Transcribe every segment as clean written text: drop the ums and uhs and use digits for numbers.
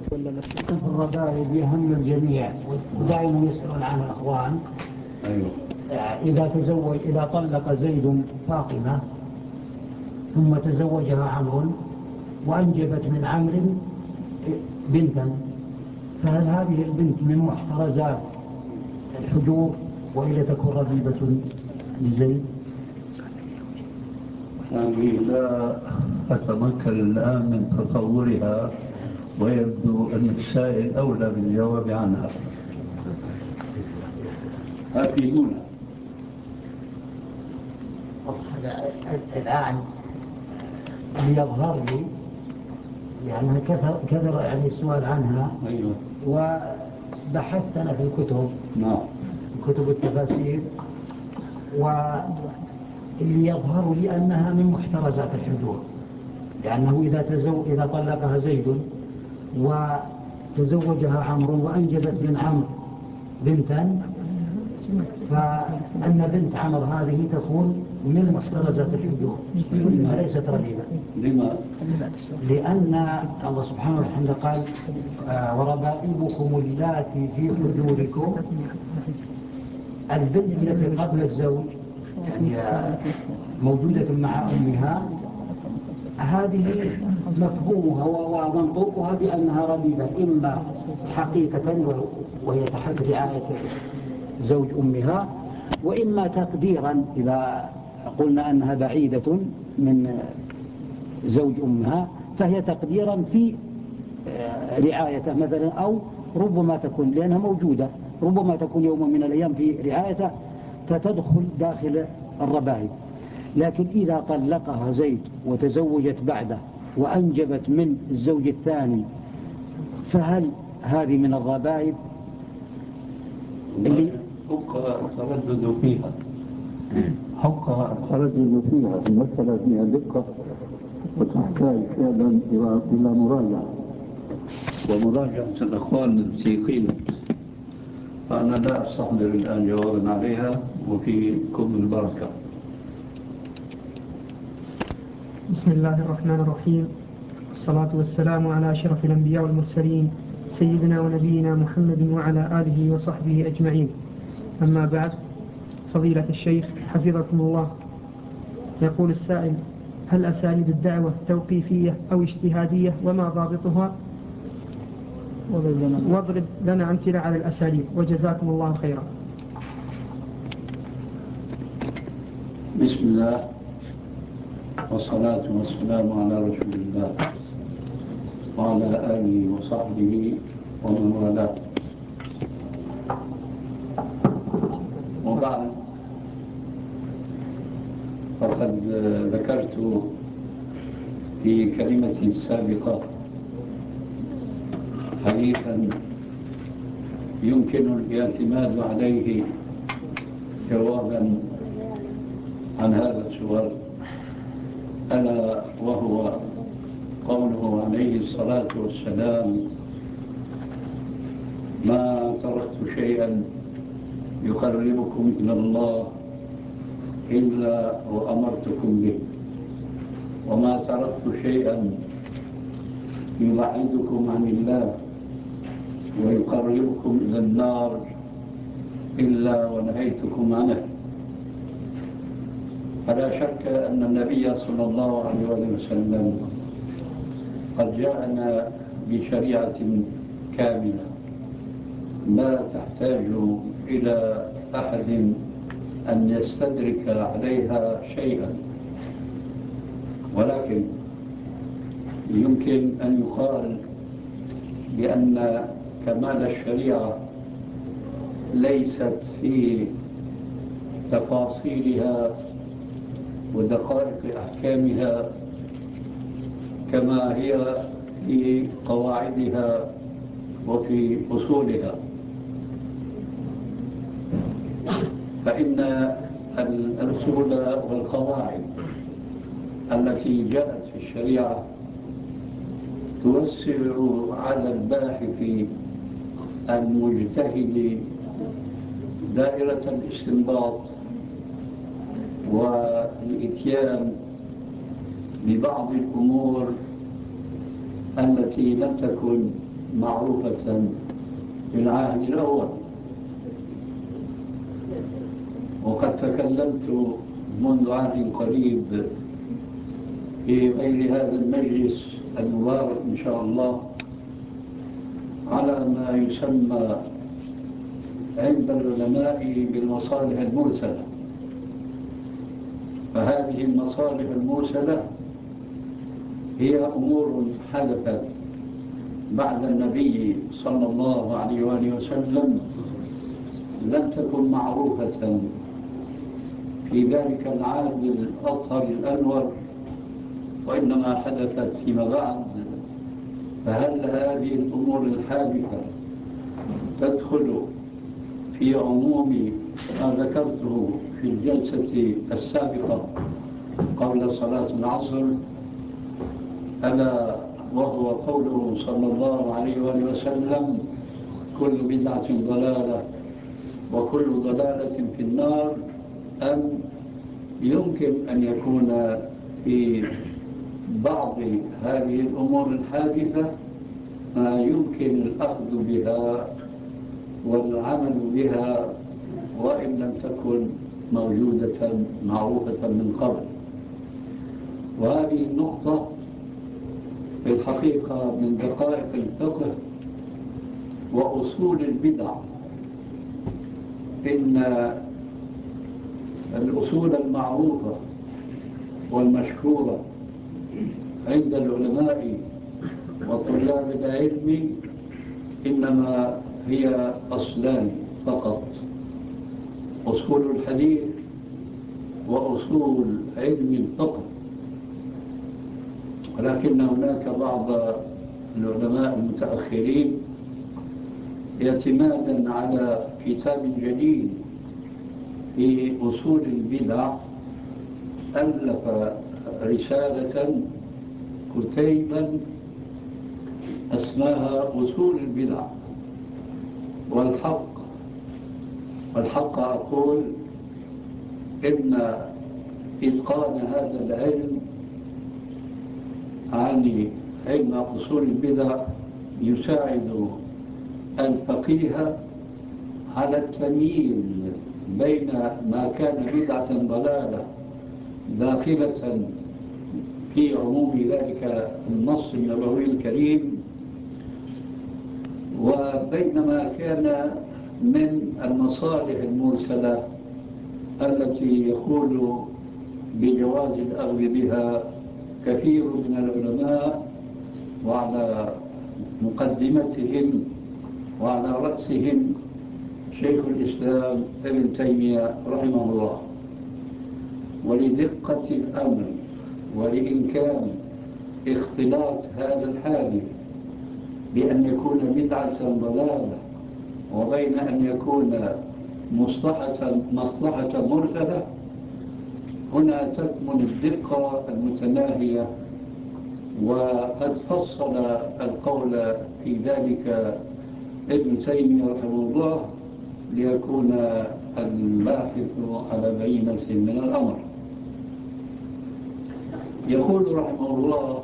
ولا نفس الربائب يهم الجميع، ودائما يسألون عن الأخوان. أيوه. إذا طلق زيد فاطمة ثم تزوجها عمرو وأنجبت من عمرو بنتا، فهل هذه البنت من محترزات الحجور وإلا تكون ربيبة لزيد؟ هذه لا أتمكن الآن من تصورها، ويبدو أن السائل أولى بالجواب عنها. أفيدونا. الآن يظهر لي يعني كثر يعني السؤال عنها. أيوه. وبحثت أنا في الكتب. نعم. كتب التفاسير، واللي يظهر لي أنها من محترزات الحجور، لأنه إذا طلقها زيد وتزوجها عمرو وأنجبت من عمرو بنتا، فأن بنت عمرو هذه تكون من محترزات الحجور وليست ربيبة. لما؟ لأن الله سبحانه وتعالى قال وربائبكم اللاتي في حجوركم، البنت التي قبل الزوج يعني موجودة مع أمها، هذه مفهومها ومنطوقها بأنها ربيبة، إما حقيقة وهي تحت رعاية زوج أمها، وإما تقديرا إذا قلنا أنها بعيدة من زوج أمها فهي تقديرا في رعايته مثلا، أو ربما تكون لأنها موجودة ربما تكون يوم من الأيام في رعايته فتدخل داخل الربائب. لكن إذا طلقها زيد وتزوجت بعده وأنجبت من الزوج الثاني، فهل هذه من الربائب اللي حقها التردد فيها؟ حقها التردد فيها. المسألة فيها دقة وتحتاج فعلا إلى مراجعة ومراجعة الأخوان السيقين. فأنا لا أستحضر الآن جوابا عليها، وفيكم البركة. بسم الله الرحمن الرحيم، والصلاة والسلام على أشرف الأنبياء والمرسلين سيدنا ونبينا محمد وعلى آله وصحبه أجمعين. أما بعد، فضيلة الشيخ حفظكم الله، يقول السائل: هل أساليب الدعوة توقيفية أو اجتهادية، وما ضابطها؟ واضرب لنا أمثلة على الأساليب، وجزاكم الله خيرا. بسم الله والصلاة والسلام على رسول الله وعلى آله وصحبه ومن والاه، وبعد، فقد ذكرت في كلمتي السابقة حديثا يمكن الاعتماد عليه جوابا عن هذا السؤال، ألا وهو قوله عليه الصلاة والسلام: ما تركت شيئا يقربكم إلى الله إلا وأمرتكم به، وما تركت شيئا يبعدكم عن الله ويقربكم إلى النار إلا ونهيتكم عنه. فلا شك أن النبي صلى الله عليه وسلم قد جاءنا بشريعة كاملة لا تحتاج إلى أحد أن يستدرك عليها شيئا، ولكن يمكن أن يقال بأن كمال الشريعة ليست في تفاصيلها ودقائق أحكامها كما هي في قواعدها وفي أصولها، فإن الأصول والقواعد التي جاءت في الشريعة توسع على الباحث المجتهد دائرة الاستنباط والإتيان ببعض الأمور التي لم تكن معروفة في العهد الأول. وقد تكلمت منذ عهد قريب في غير هذا المجلس المبارك إن شاء الله على ما يسمى عند العلماء بالمصالح المرسلة. فهذه المصالح المرسلة هي أمور حدثت بعد النبي صلى الله عليه وآله وسلم لم تكن معروفة في ذلك العهد الأطهر الأنور، وإنما حدثت فيما بعد. فهل هذه الأمور الحادثة تدخل في عموم ما ذكرته في الجلسة السابقة قبل صلاة العصر، ألا وهو قوله صلى الله عليه وآله وسلم: كل بدعة ضلالة وكل ضلالة في النار؟ أم يمكن أن يكون في بعض هذه الأمور الحادثة ما يمكن الأخذ بها والعمل بها وإن لم تكن موجودة معروفة من قبل؟ وهذه النقطة في الحقيقة من دقائق الفقه وأصول البدع. إن الأصول المعروفة والمشهورة عند العلماء وطلاب العلم إنما هي أصلان فقط: أصول الحديث وأصول علم الفقه. ولكن هناك بعض العلماء المتأخرين اعتمادا على كتاب جديد في أصول البدع ألف رسالة كتيبا اسمها أصول البدع. والحق أقول إن إتقان هذا العلم عن علم أصول البدع يساعد الفقيه على التمييز بين ما كان بدعة ضلالة داخلة في عموم ذلك النص النبوي الكريم وبين ما كان من المصالح المرسلة التي يقول بجواز الأخذ بها كثير من العلماء، وعلى مقدمتهم وعلى رأسهم شيخ الإسلام ابن تيمية رحمه الله. ولدقة الأمر ولإمكان اختلاط هذا الحادث بأن يكون بدعة ضلالة وبين أن يكون مصلحة مرسلة، هنا تكمن الدقة المتناهية. وقد فصل القول في ذلك ابن تيمية رحمه الله ليكون الباحث على بينة من الأمر. يقول رحمه الله: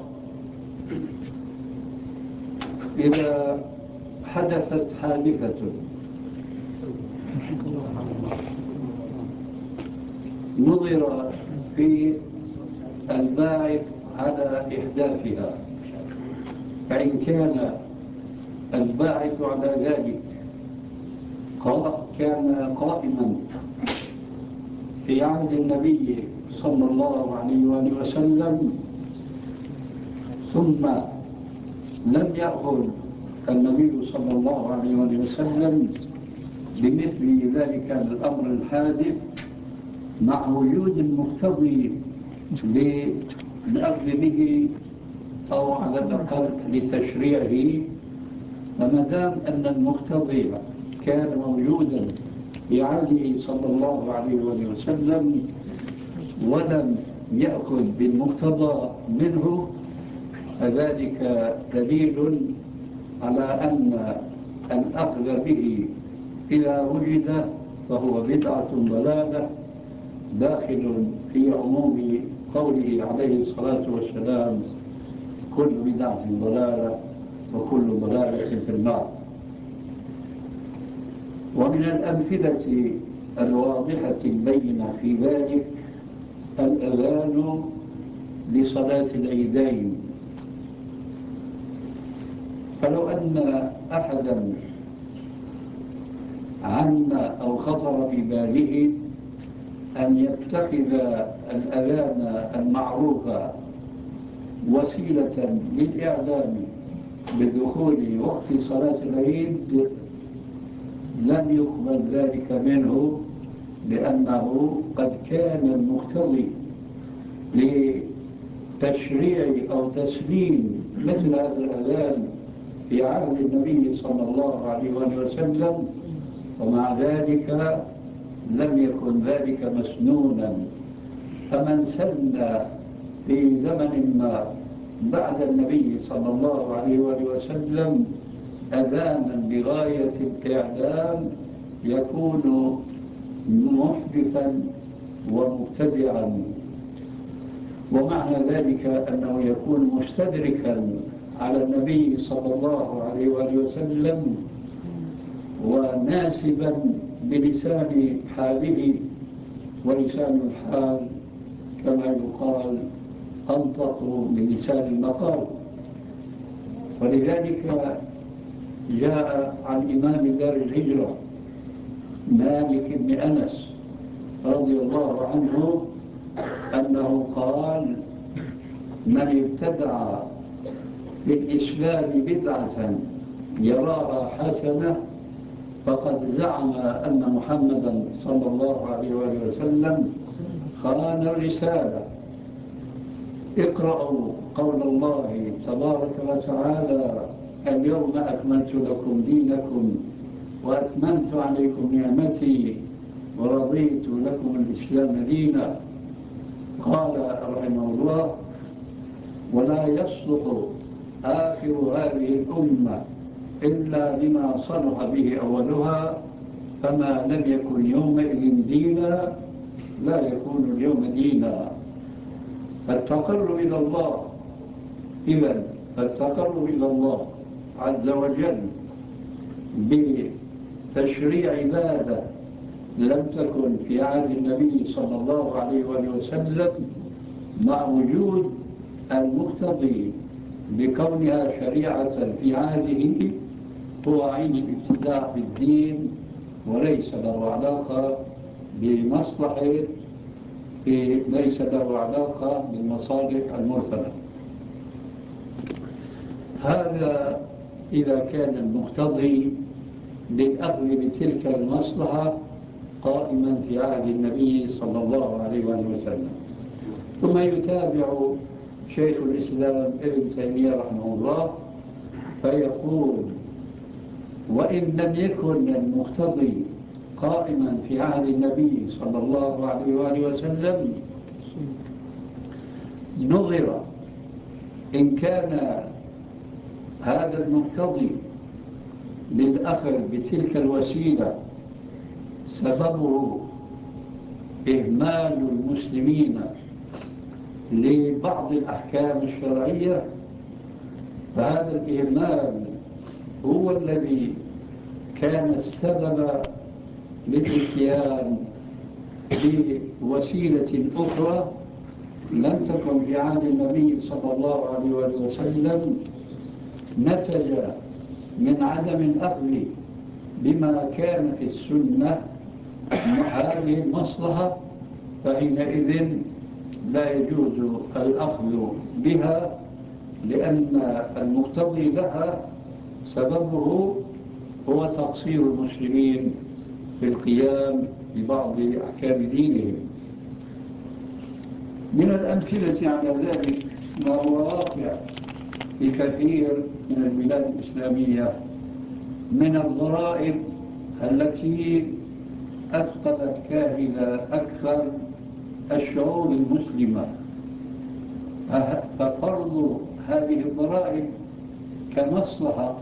إذا حدثت حادثة نظر في الباعث على إحداثها، فإن كان الباعث على ذلك كان قائما في عهد النبي صلى الله عليه وآله وسلم ثم لم يأخذ النبي صلى الله عليه وآله وسلم بمثل ذلك الأمر الحادث مع وجود المقتضي للأخذ به أو على الأقل لتشريعه، فما دام أن المقتضي كان موجودا في عهده صلى الله عليه وسلم ولم يأخذ بالمقتضى منه، فذلك دليل على أن الأخذ به إذا وجد فهو بدعة ضلالة داخل في عموم قوله عليه الصلاة والسلام: كل بدعة ضلالة وكل ضلالة في النار. ومن الأمثلة الواضحة البينة في ذلك الأذان لصلاة العيدين. فلو أن أحدا عنا أو خطر في باله أن يتخذ الأذان المعروف وسيلة للإعلام بدخول وقت صلاة العيد لم يقبل ذلك منه، لأنه قد كان المقتضي لتشريع أو تسليم مثل هذا الأذان في عهد النبي صلى الله عليه وسلم، ومع ذلك لم يكن ذلك مسنونا. فمن سن في زمن ما بعد النبي صلى الله عليه وسلم أذانا بغاية الإعلام يكون محدثا ومبتدعا، ومعنى ذلك أنه يكون مستدركا على النبي صلى الله عليه وسلم وناسبا بلسان حاله، ولسان الحال كما يقال أنطق بلسان المقال. ولذلك جاء عن إمام دار الهجرة مالك بن أنس رضي الله عنه أنه قال: من ابتدع في الإسلام بدعة يراها حسنة فقد زعم أن محمدا صلى الله عليه وسلم خان الرسالة. اقرأوا قول الله تبارك وتعالى: اليوم أكملت لكم دينكم وأتممت عليكم نعمتي ورضيت لكم الإسلام دينا. قال رحمه الله: ولا يصلح آخر هذه الأمة إلا بما صلح به أولها، فما لم يكن يومئذ دينا لا يكون اليوم دينا. فالتقرب إلى الله فالتقرب إلى الله عز وجل بتشريع عبادة لم تكن في عهد النبي صلى الله عليه وسلم، مع وجود المقتضي بكونها شريعة في عهده، هو عين الابتداع في الدين وليس له علاقة بمصلحة، ليس له علاقة بالمصالح المرسلة. هذا إذا كان المقتضي للأخذ بتلك المصلحة قائما في عهد النبي صلى الله عليه وسلم. ثم يتابع شيخ الإسلام ابن تيمية رحمه الله فيقول: وإن لم يكن المقتضي قائما في عهد النبي صلى الله عليه وسلم نظر إن كان هذا المقتضي للأخذ بتلك الوسيلة سببه إهمال المسلمين لبعض الأحكام الشرعية، فهذا الإهمال هو الذي كان السبب للإتيان بوسيلة أخرى لم تكن في عهد النبي صلى الله عليه وسلم، نتج من عدم الأخذ بما كان في السنة هذه المصلحة، فحينئذ لا يجوز الأخذ بها، لأن المقتضي لها سببه هو تقصير المسلمين في القيام ببعض أحكام دينهم. من الأمثلة على ذلك ما هو واقع في كثير من البلاد الإسلامية من الضرائب التي أثقلت كاهل أكثر الشعوب المسلمة. ففرض هذه الضرائب كمصلحة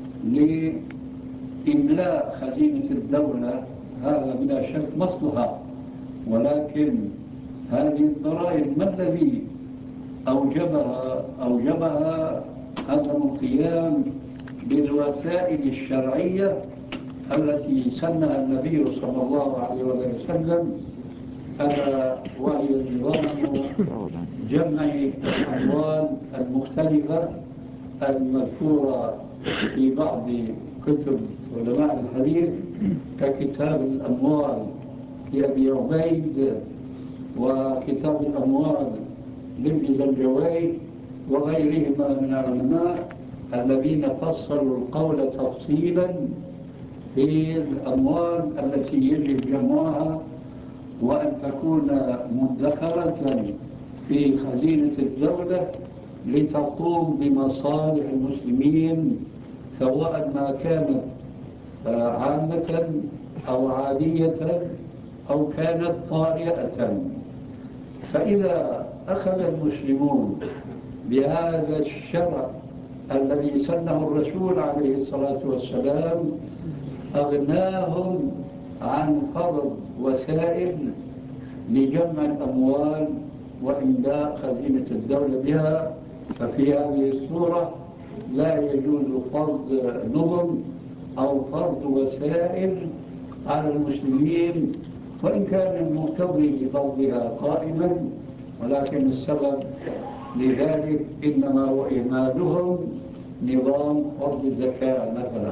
لإملاء خزينة الدولة هذا بلا شك مصلحة، ولكن هذه الضرائب ما الذي أوجبها عدم القيام بالوسائل الشرعية التي سنها النبي صلى الله عليه وسلم، ألا وهي نظام جمع الأموال المختلفة المذكورة في بعض كتب علماء الحديث ككتاب الأموال لأبي عبيد، وكتاب الأموال لابن زنجوي، وغيرهما من العلماء الذين فصلوا القول تفصيلا في الأموال التي يجب جمعها وأن تكون مدخرة في خزينة الدولة لتقوم بمصالح المسلمين، سواء ما كانت عامة أو عادية أو كانت طارئة. فإذا أخذ المسلمون بهذا الشرع الذي سنه الرسول عليه الصلاة والسلام، أغناهم عن فرض وسائل لجمع الأموال وإملاء خزينة الدولة بها. ففي هذه الصورة لا يجوز فرض نظم أو فرض وسائل على المسلمين، وإن كان المقتضي لفرضها قائما، ولكن السبب لذلك إنما هو إهمالهم نظام فرض الزكاة مثلا.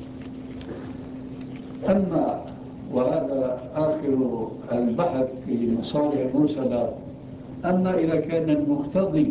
أما وهذا آخر البحث في مصالح المرسلة، أما إذا كان المقتضي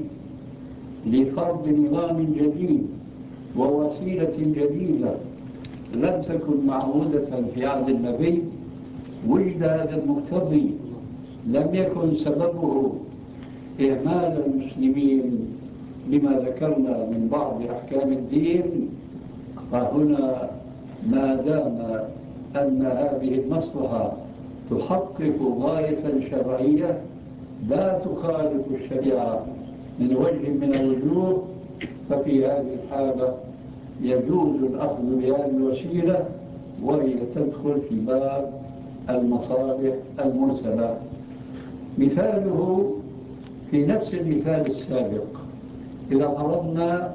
لفرض نظام جديد ووسيلة جديدة لم تكن معهودة في عهد النبي، وجد هذا المقتضي لم يكن سببه إهمال المسلمين لما ذكرنا من بعض أحكام الدين، فهنا ما دام أن هذه المصلحة تحقق غاية شرعية لا تخالف الشريعة من وجه من الوجوه، ففي هذه الحالة يجوز الأخذ بهذه الوسيلة، وهي تدخل في باب المصالح المرسلة. مثاله في نفس المثال السابق، إذا فرضنا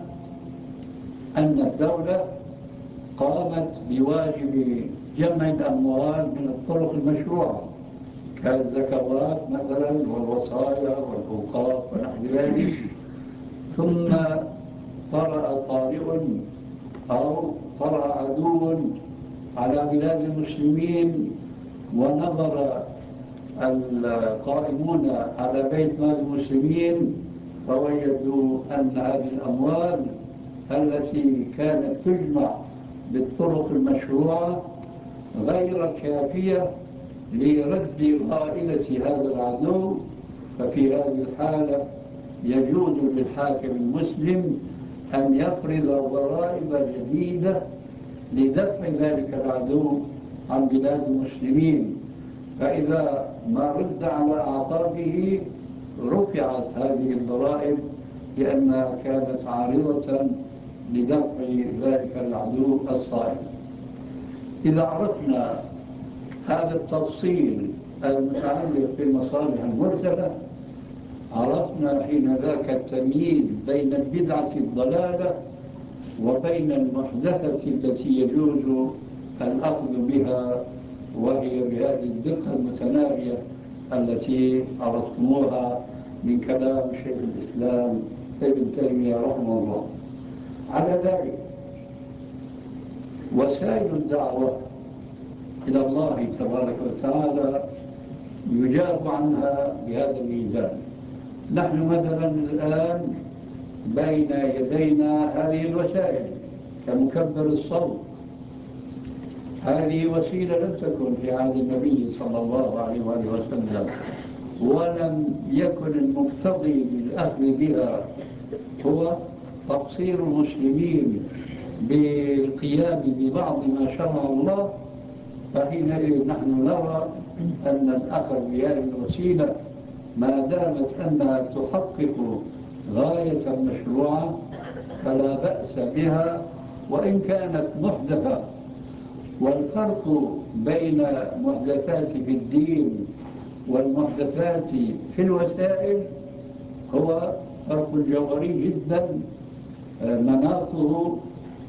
أن الدولة قامت بواجب جمع الأموال من الطرق المشروعة كالزكوات مثلا والوصايا والأوقاف ونحو ذلك، ثم طرأ طارئ أو طرأ عدو على بلاد المسلمين، ونظر القائمون على بيت مال المسلمين فوجدوا أن هذه الأموال التي كانت تجمع بالطرق المشروعة غير كافية لرد غائلة هذا العدو، ففي هذه الحالة يجوز للحاكم المسلم أن يفرض ضرائب جديدة لدفع ذلك العدو عن بلاد المسلمين، فإذا ما رد على أعقابه رفعت هذه الضرائب لأنها كانت عارضة لدفع ذلك العدو الصائم. إذا عرفنا هذا التفصيل المتعلق بالمصالح المرسلة، عرفنا حين ذاك التمييز بين البدعة الضلالة وبين المحدثة التي يجوز الأخذ بها، وهي بهذه الدقة المتناهية التي عرفتموها من كلام شيخ الإسلام ابن تيمية رحمه الله. على ذلك وسائل الدعوة إلى الله تبارك وتعالى يجاب عنها بهذا الميزان. نحن مثلا الآن بين يدينا هذه الوسائل كمكبر الصوت، هذه وسيلة لم تكن في عهد النبي صلى الله عليه وسلم، ولم يكن المقتضي بالأخذ بها هو تقصير المسلمين بالقيام ببعض ما شرع الله، فحينئذ نحن نرى أن الأخذ بهذه الوسيلة ما دامت أنها تحقق غاية مشروعة فلا بأس بها وإن كانت محدثة. والفرق بين محدثات في الدين والمحدثات في الوسائل هو فرق جوهري جدا، مناطه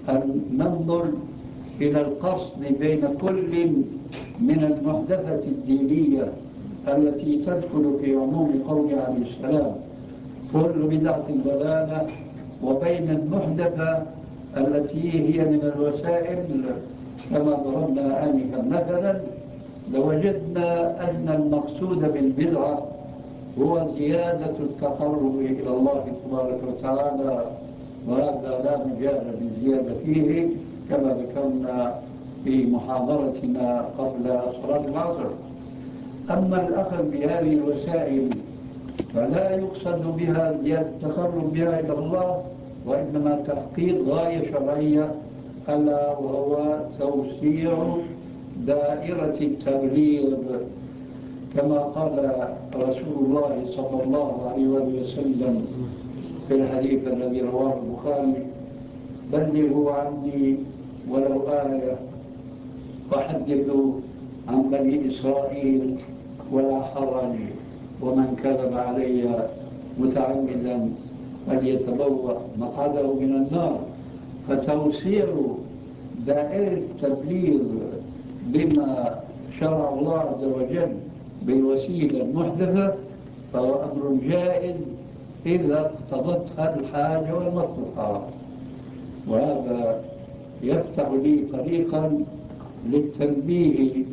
أن ننظر إلى القصد بين كل من المحدثة الدينية التي تدخل في عموم قول عليه السلام كل بدعة ضلالة، وبين المحدثة التي هي من الوسائل كما ضربنا آنفا مثلا، لوجدنا أن المقصود بالبدعة هو زيادة التقرب إلى الله تبارك وتعالى، وهذا لا مجال للزيادة فيه كما ذكرنا في محاضرتنا قبل صلاة العصر. أما الأخذ بهذه الوسائل فلا يقصد بها زيادة التقرب بها إلى الله، وإنما تحقيق غاية شرعية، ألا وهو توسيع دائرة التبليغ، كما قال رسول الله صلى الله عليه وسلم في الحديث الذي رواه البخاري: بلغوا عني ولو آية وحدثوا عن بني إسرائيل ولا حرج، ومن كذب علي متعمدا فليتبوأ مقعده من النار. فتوسيع دائرة التبليغ بما شرع الله عز وجل بالوسيلة المحدثة فهو أمر جائز إذا اقتضتها الحاجة والمصلحة، وهذا يفتح لي طريقا للتنبيه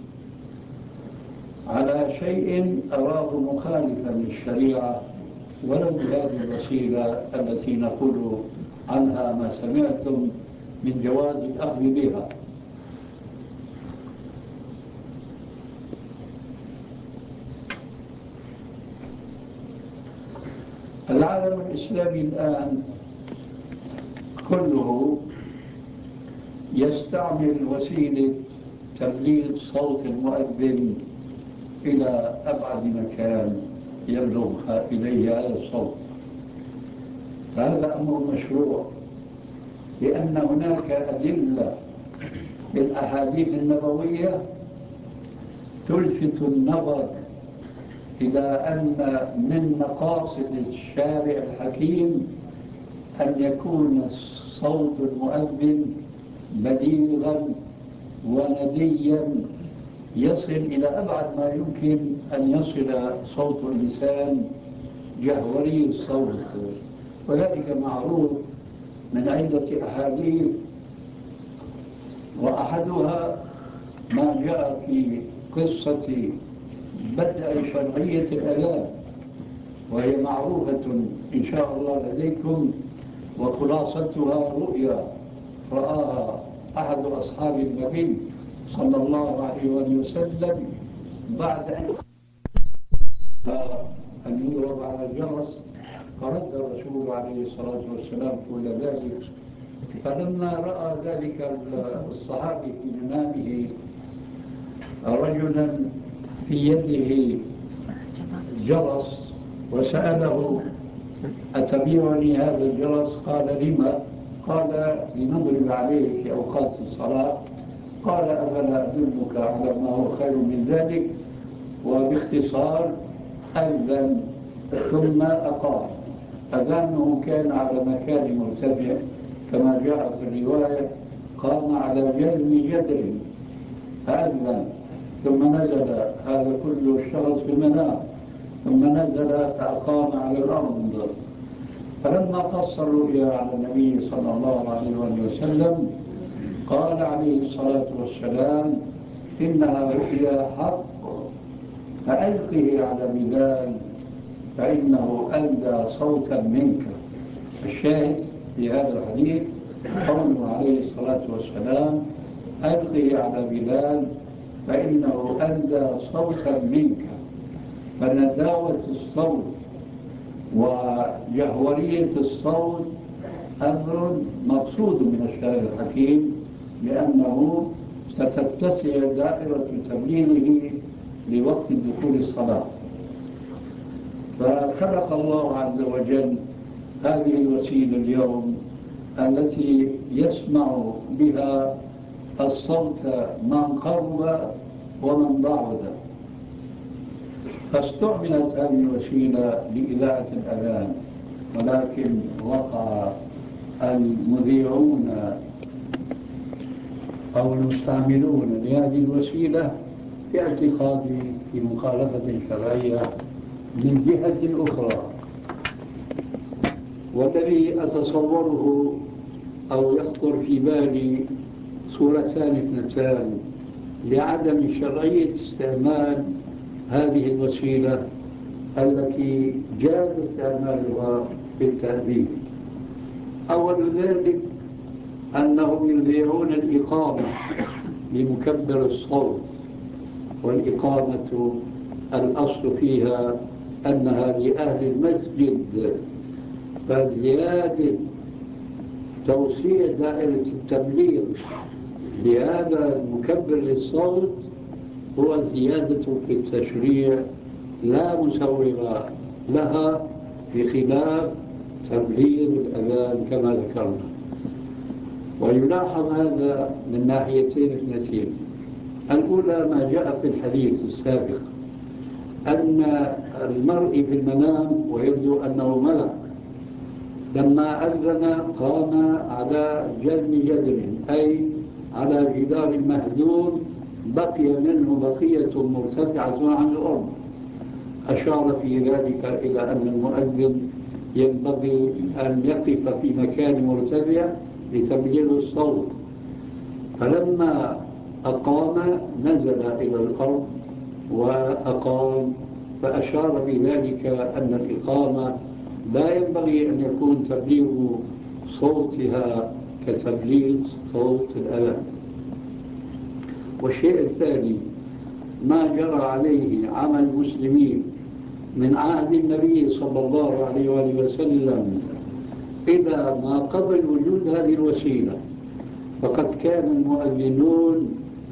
على شيء أراه مخالفا للشريعة ولو بهذه الوسيلة التي نقول عنها ما سمعتم من جواز الأخذ بها. العالم الإسلامي الآن كله يستعمل وسيلة تبليغ صوت المؤذن إلى أبعد مكان يبلغ إليه هذا الصوت. هذا أمر مشروع، لأن هناك أدلة في الأحاديث النبوية تلفت النظر إلى أن من مقاصد الشارع الحكيم أن يكون صوت المؤذن بليغا ونديا يصل إلى أبعد ما يمكن أن يصل صوت الإنسان جهوري الصوت، وذلك معروف من عدة أحاديث، وأحدها ما جاء في قصة بدء شرعية الأذان، وهي معروفة إن شاء الله لديكم، وخلاصتها رؤيا رآها أحد أصحاب النبي صلى الله عليه وسلم بعد أن يضرب على الجرس، فرد الرسول عليه الصلاة والسلام كل ذلك. فلما رأى ذلك الصحابي في منامه رجلا في يده جرس وسأله: أتبيعني هذا الجرس؟ قال: لما؟ قال: لنضرب عليه في أوقات الصلاة. قال: أفلا أدلك على ما هو خير من ذلك؟ وباختصار أذن ثم أقام. أذانه كان على مكان مرتفع كما جاء في الرواية، قام على جلم جدر فأذن، ثم نزل، هذا كله الشخص في المنام، ثم نزل فأقام على الأرض. فلما قص الرؤيا على النبي صلى الله عليه وسلم قال عليه الصلاة والسلام: إنها رؤيا حق، فألقه على بلال فإنه أندى صوتا منك. الشاهد في هذا الحديث قوله عليه الصلاة والسلام: ألقه على بلال فإنه أندى صوتا منك. فنداوة الصوت وجهورية الصوت أمر مقصود من الشارع الحكيم، لأنه ستتسع دائرة تبليغه لوقت دخول الصلاة. فخلق الله عز وجل هذه الوسيلة اليوم التي يسمع بها الصوت من قرب ومن بعد، فاستعملت هذه الوسيلة لإذاعة الأذان، ولكن وقع المذيعون أو المستعملون لهذه الوسيلة باعتقادي في مخالفة شرعية من جهة أخرى. والذي أتصوره أو يخطر في بالي صورتان اثنتان لعدم شرعية استعمال هذه الوسيلة التي جاز استعمالها في التأديب. أول ذلك أنهم يذيعون الإقامة لمكبر الصوت، والإقامة الأصل فيها أنها لأهل المسجد، فزيادة توسيع دائرة التبليغ لهذا المكبر للصوت هو زيادة في التشريع لا مسوغ لها، بخلاف تبليغ الأذان كما ذكرنا. ويلاحظ هذا من ناحيتين اثنتين. الأولى ما جاء في الحديث السابق أن المرء في المنام ويبدو أنه ملك لما أذن قام على جرم جدر، أي على جدار مهدوم بقي منه بقية مرتفعة عن الأرض. أشار في ذلك إلى أن المؤذن ينبغي أن يقف في مكان مرتفع لتبليغ الصوت، فلما أقام نزل إلى الأرض وأقام، فأشار بذلك أن الإقامة لا ينبغي أن يكون تبليغ صوتها كتبليغ صوت الأذان. والشيء الثاني ما جرى عليه عمل المسلمين من عهد النبي صلى الله عليه وآله وسلم إذا ما قبل وجود هذه الوسيلة، فقد كان المؤذنون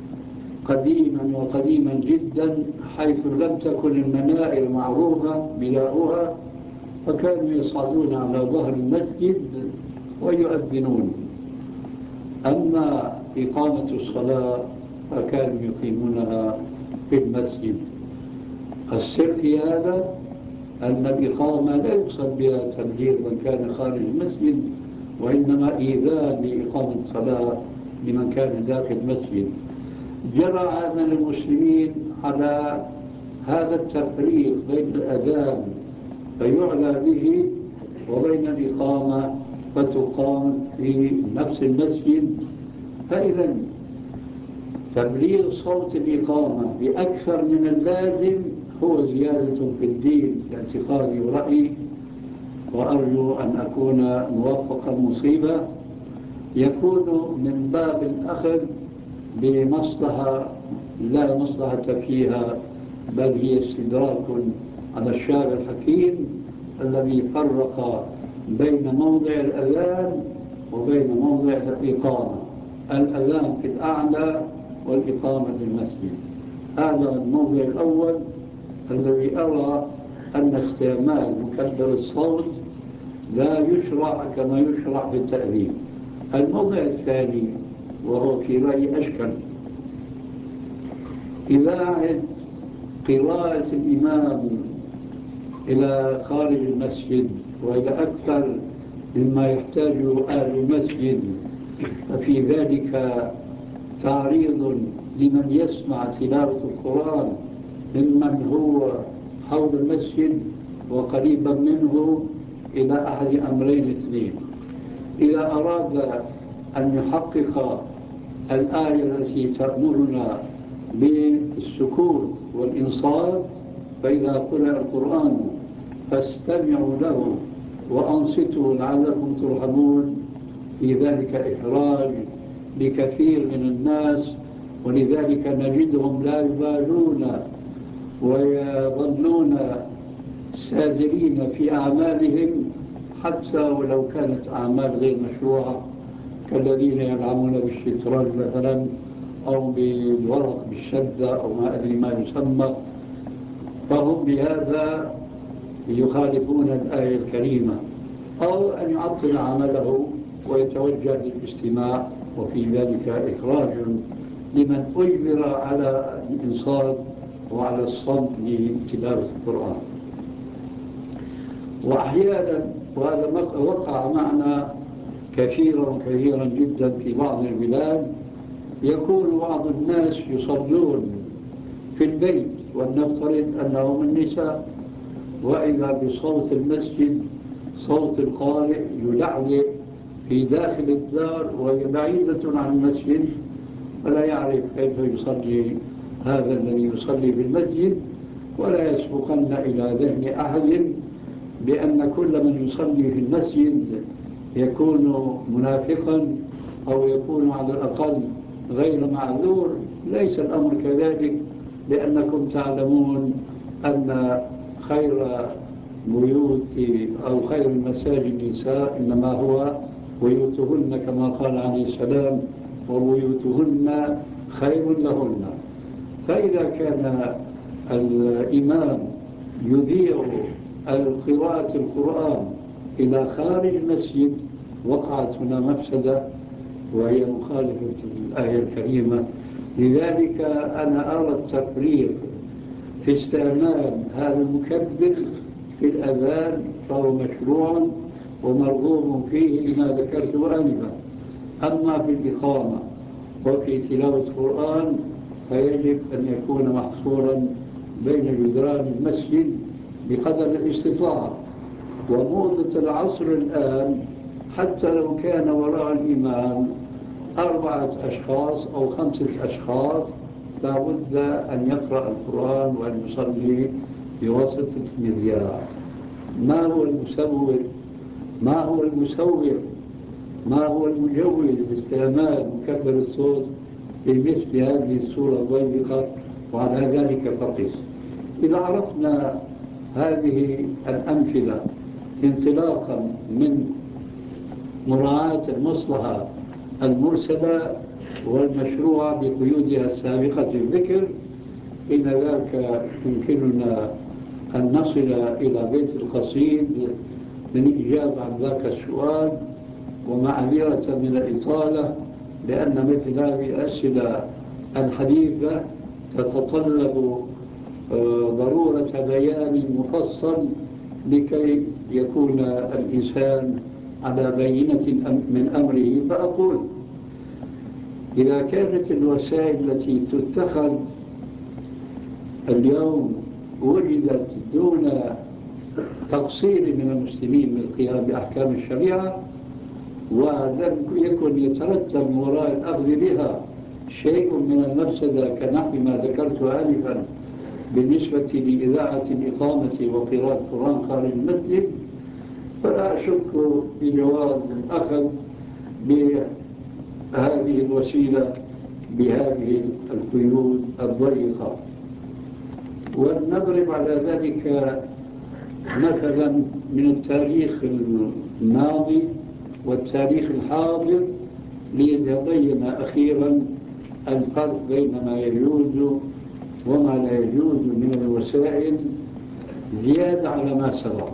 قديما جدا حيث لم تكن المنائر معروفة بناؤها، فكانوا يصعدون على ظهر المسجد ويؤذنون. أما إقامة الصلاة فكانوا يقيمونها في المسجد. السر في هذا أن الإقامة لا يقصد بها تبليغ من كان خارج المسجد، وإنما إيذان لإقامة الصلاة لمن كان داخل المسجد. جرى عمل المسلمين على هذا التفريق بين الأذان فيعلى به وبين الإقامة فتقام في نفس المسجد. فإذا تبليغ صوت الإقامة بأكثر من اللازم هو زيادة في الدين باعتقادي ورأيي، وأرجو أن أكون موفقا مصيبا، يكون من باب الأخذ بمصلحة لا مصلحة فيها، بل هي استدراك على الشارع الحكيم الذي فرق بين موضع الأذان وبين موضع الإقامة. الأذان في الأعلى والإقامة في المسجد. هذا الموضع الأول الذي أرى أن استعمال مكبر الصوت لا يشرع كما يشرع في التأذين. الموضع الثاني وهو في رأيي أشكل، إذاعة قراءة الإمام إلى خارج المسجد وإلى أكثر مما يحتاجه أهل المسجد، ففي ذلك تعريض لمن يسمع تلاوة القرآن ممن هو حول المسجد وقريبا منه إلى أحد أمرين اثنين. إذا أراد أن يحقق الآية التي تأمرنا بالسكوت والإنصات، فإذا قرأ القرآن فاستمعوا له وأنصتوا لعلكم ترحمون، في ذلك إحراج لكثير من الناس، ولذلك نجدهم لا يبالون ويظلون سادرين في أعمالهم حتى ولو كانت أعمال غير مشروعة، كالذين يلعبون بالشطرنج مثلا أو بالورق بالشدة أو ما أدري ما يسمى، فهم بهذا يخالفون الآية الكريمة. أو أن يعطل عمله ويتوجه للاستماع، وفي ذلك إخراج لمن أجبر على الإنصات وعلى الصمت لتلاوة القرآن. وأحيانا، وهذا وقع معنا كثيرا جدا في بعض البلاد، يكون بعض الناس يصلون في البيت ولنفترض أنهم النساء، وإذا بصوت المسجد صوت القارئ يلعلع في داخل الدار وهي بعيدة عن المسجد، فلا يعرف كيف يصلي هذا الذي يصلي في المسجد، ولا يسبقن إلى ذهن أحد بأن كل من يصلي في المسجد يكون منافقا أو يكون على الأقل غير معذور. ليس الأمر كذلك، لأنكم تعلمون أن خير بيوت أو خير المساجد النساء إنما هو بيوتهن كما قال عليه السلام: وبيوتهن خير لهن. فإذا كان الإمام يذيع قراءة القرآن إلى خارج المسجد وقعت هنا مفسدة وهي مخالفة الآية الكريمة. لذلك أنا أرى التفريق في استعمال هذا المكبر في الأذان فهو مشروع ومرغوب فيه لما ذكرت آنفا. أما في الإقامة وفي تلاوة القرآن فيجب أن يكون محصورا بين جدران المسجد بقدر الاستطاعة. وموضة العصر الآن حتى لو كان وراء الإمام 4 أشخاص أو 5 أشخاص لابد أن يقرأ القرآن وأن يصلي بوسط المذياع. ما هو المسوّر؟ ما هو المسوّر؟ ما هو المجوز لاستعمال مكبر الصوت في مثل هذه الصورة الضيقة؟ وعلى ذلك فقس. إذا عرفنا هذه الأمثلة انطلاقا من مراعاة المصلحة المرسلة والمشروع بقيودها السابقة الذكر، إن ذاك يمكننا أن نصل إلى بيت القصيد من إجابة عن ذاك السؤال. ومعذرة من الإطالة لأن مثل هذه الأسئلة الحديثة تتطلب ضرورة بيان مفصل لكي يكون الإنسان على بينة من أمره. فأقول إذا كانت الوسائل التي تتخذ اليوم وجدت دون تقصير من المسلمين من القيام بأحكام الشريعة ولم يكن يترتب وراء الأخذ بها شيء من المفسدة كنحو ما ذكرت آنفا بالنسبة لإذاعة الإقامة وقراءة القرآن خارج المسجد، فلا أشك بجواز الأخذ بهذه الوسيلة بهذه القيود الضيقة. ونضرب على ذلك مثلا من التاريخ الماضي والتاريخ الحاضر ليتبين أخيرا الفرق بين ما يجوز وما لا يجوز من الوسائل زيادة على ما سبق.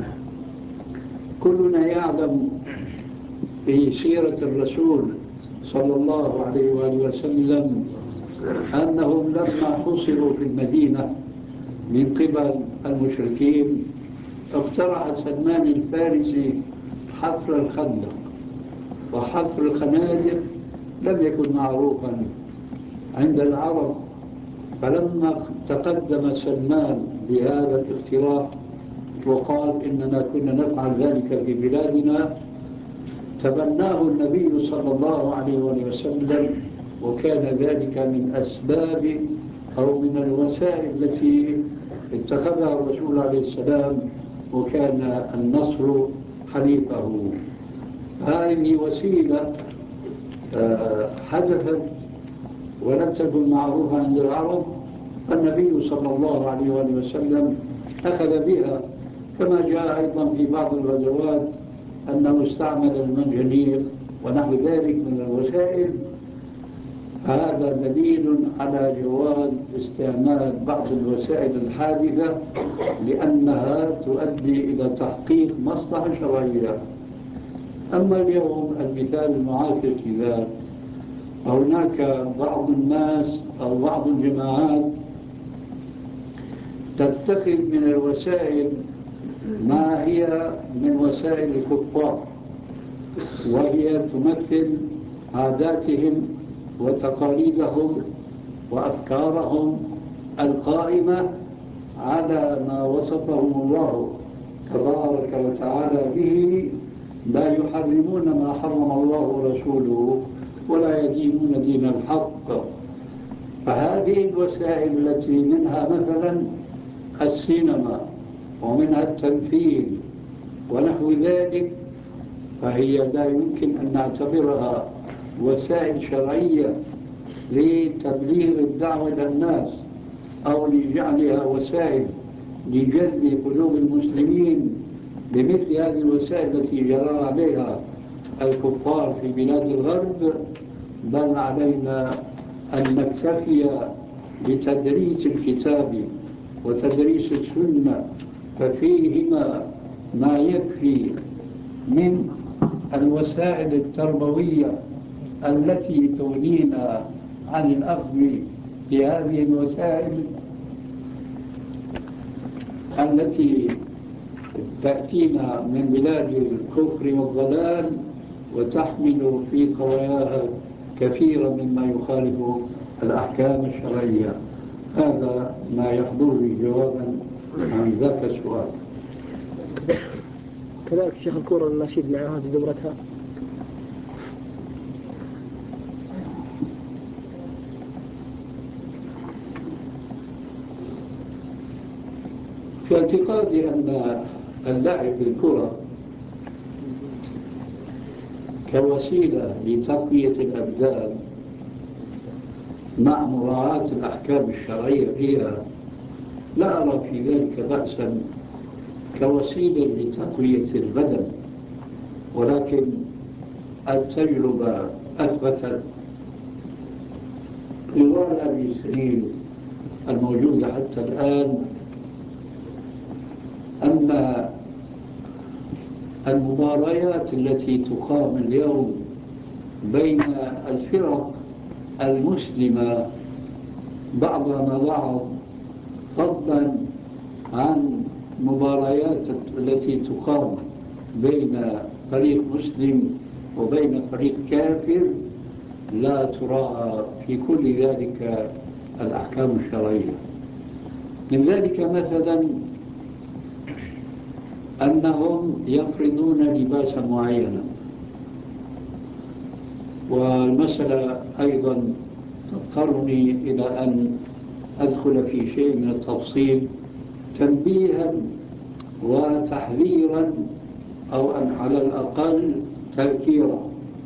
كلنا يعلم في سيرة الرسول صلى الله عليه وآله وسلم أنهم لما حصروا في المدينة من قبل المشركين اقترح سلمان الفارسي حفر الخندق، وحفر الخنادق لم يكن معروفا عند العرب. فلما تقدم سلمان بهذا الاقتراح وقال إننا كنا نفعل ذلك في بلادنا، تبناه النبي صلى الله عليه وسلم، وكان ذلك من أسباب أو من الوسائل التي اتخذها الرسول عليه السلام، وكان النصر حليفه. هذه وسيلة حدثت ولم تكن معروفة عند العرب، النبي صلى الله عليه وسلم أخذ بها. كما جاء أيضا في بعض الغزوات أنه استعمل المنجنيق ونحو ذلك من الوسائل. هذا دليل على جواز استعمال بعض الوسائل الحادثة لأنها تؤدي إلى تحقيق مصلحة شرعية. أما اليوم المثال المعاصر كذا، هناك بعض الناس أو بعض الجماعات تتخذ من الوسائل ما هي من وسائل الكفار، وهي تمثل عاداتهم وتقاليدهم وأفكارهم القائمة على ما وصفهم الله تبارك وتعالى به، لا يحرمون ما حرم الله ورسوله ولا يدينون دين الحق. فهذه الوسائل التي منها مثلا السينما ومنها التمثيل ونحو ذلك، فهي لا يمكن أن نعتبرها وسائل شرعية لتبليغ الدعوة إلى الناس أو لجعلها وسائل لجذب قلوب المسلمين بمثل هذه الوسائل التي جرى عليها الكفار في بلاد الغرب، بل علينا أن نكتفي بتدريس الكتاب وتدريس السنة، ففيهما ما يكفي من الوسائل التربوية التي تغنينا عن الأخذ بهذه الوسائل التي تأتينا من بلاد الكفر والضلال وتحمل في قواياها كثيرا مما يخالف الأحكام الشرعية. هذا ما يحضر لي جوابا عن ذاك السؤال. كذلك شيخ الكورة النشيد معها في زمرتها. في اعتقادي أن اللعب بالكرة كوسيلة لتقوية الأبدان مع مراعاة الأحكام الشرعية فيها، لا أرى في ذلك بأسا كوسيلة لتقوية البدن، ولكن التجربة أثبتت طوال هذه السنين الموجودة حتى الآن أن المباريات التي تقام اليوم بين الفرق المسلمة بعضها مع بعض، فضلا عن مباريات التي تقام بين فريق مسلم وبين فريق كافر، لا تراعى في كل ذلك الأحكام الشرعية. من ذلك مثلا أنهم يفرضون لباسا معينا، والمسألة أيضا تضطرني إلى أن أدخل في شيء من التفصيل تنبيها وتحذيرا، أو أن على الأقل تذكيرا.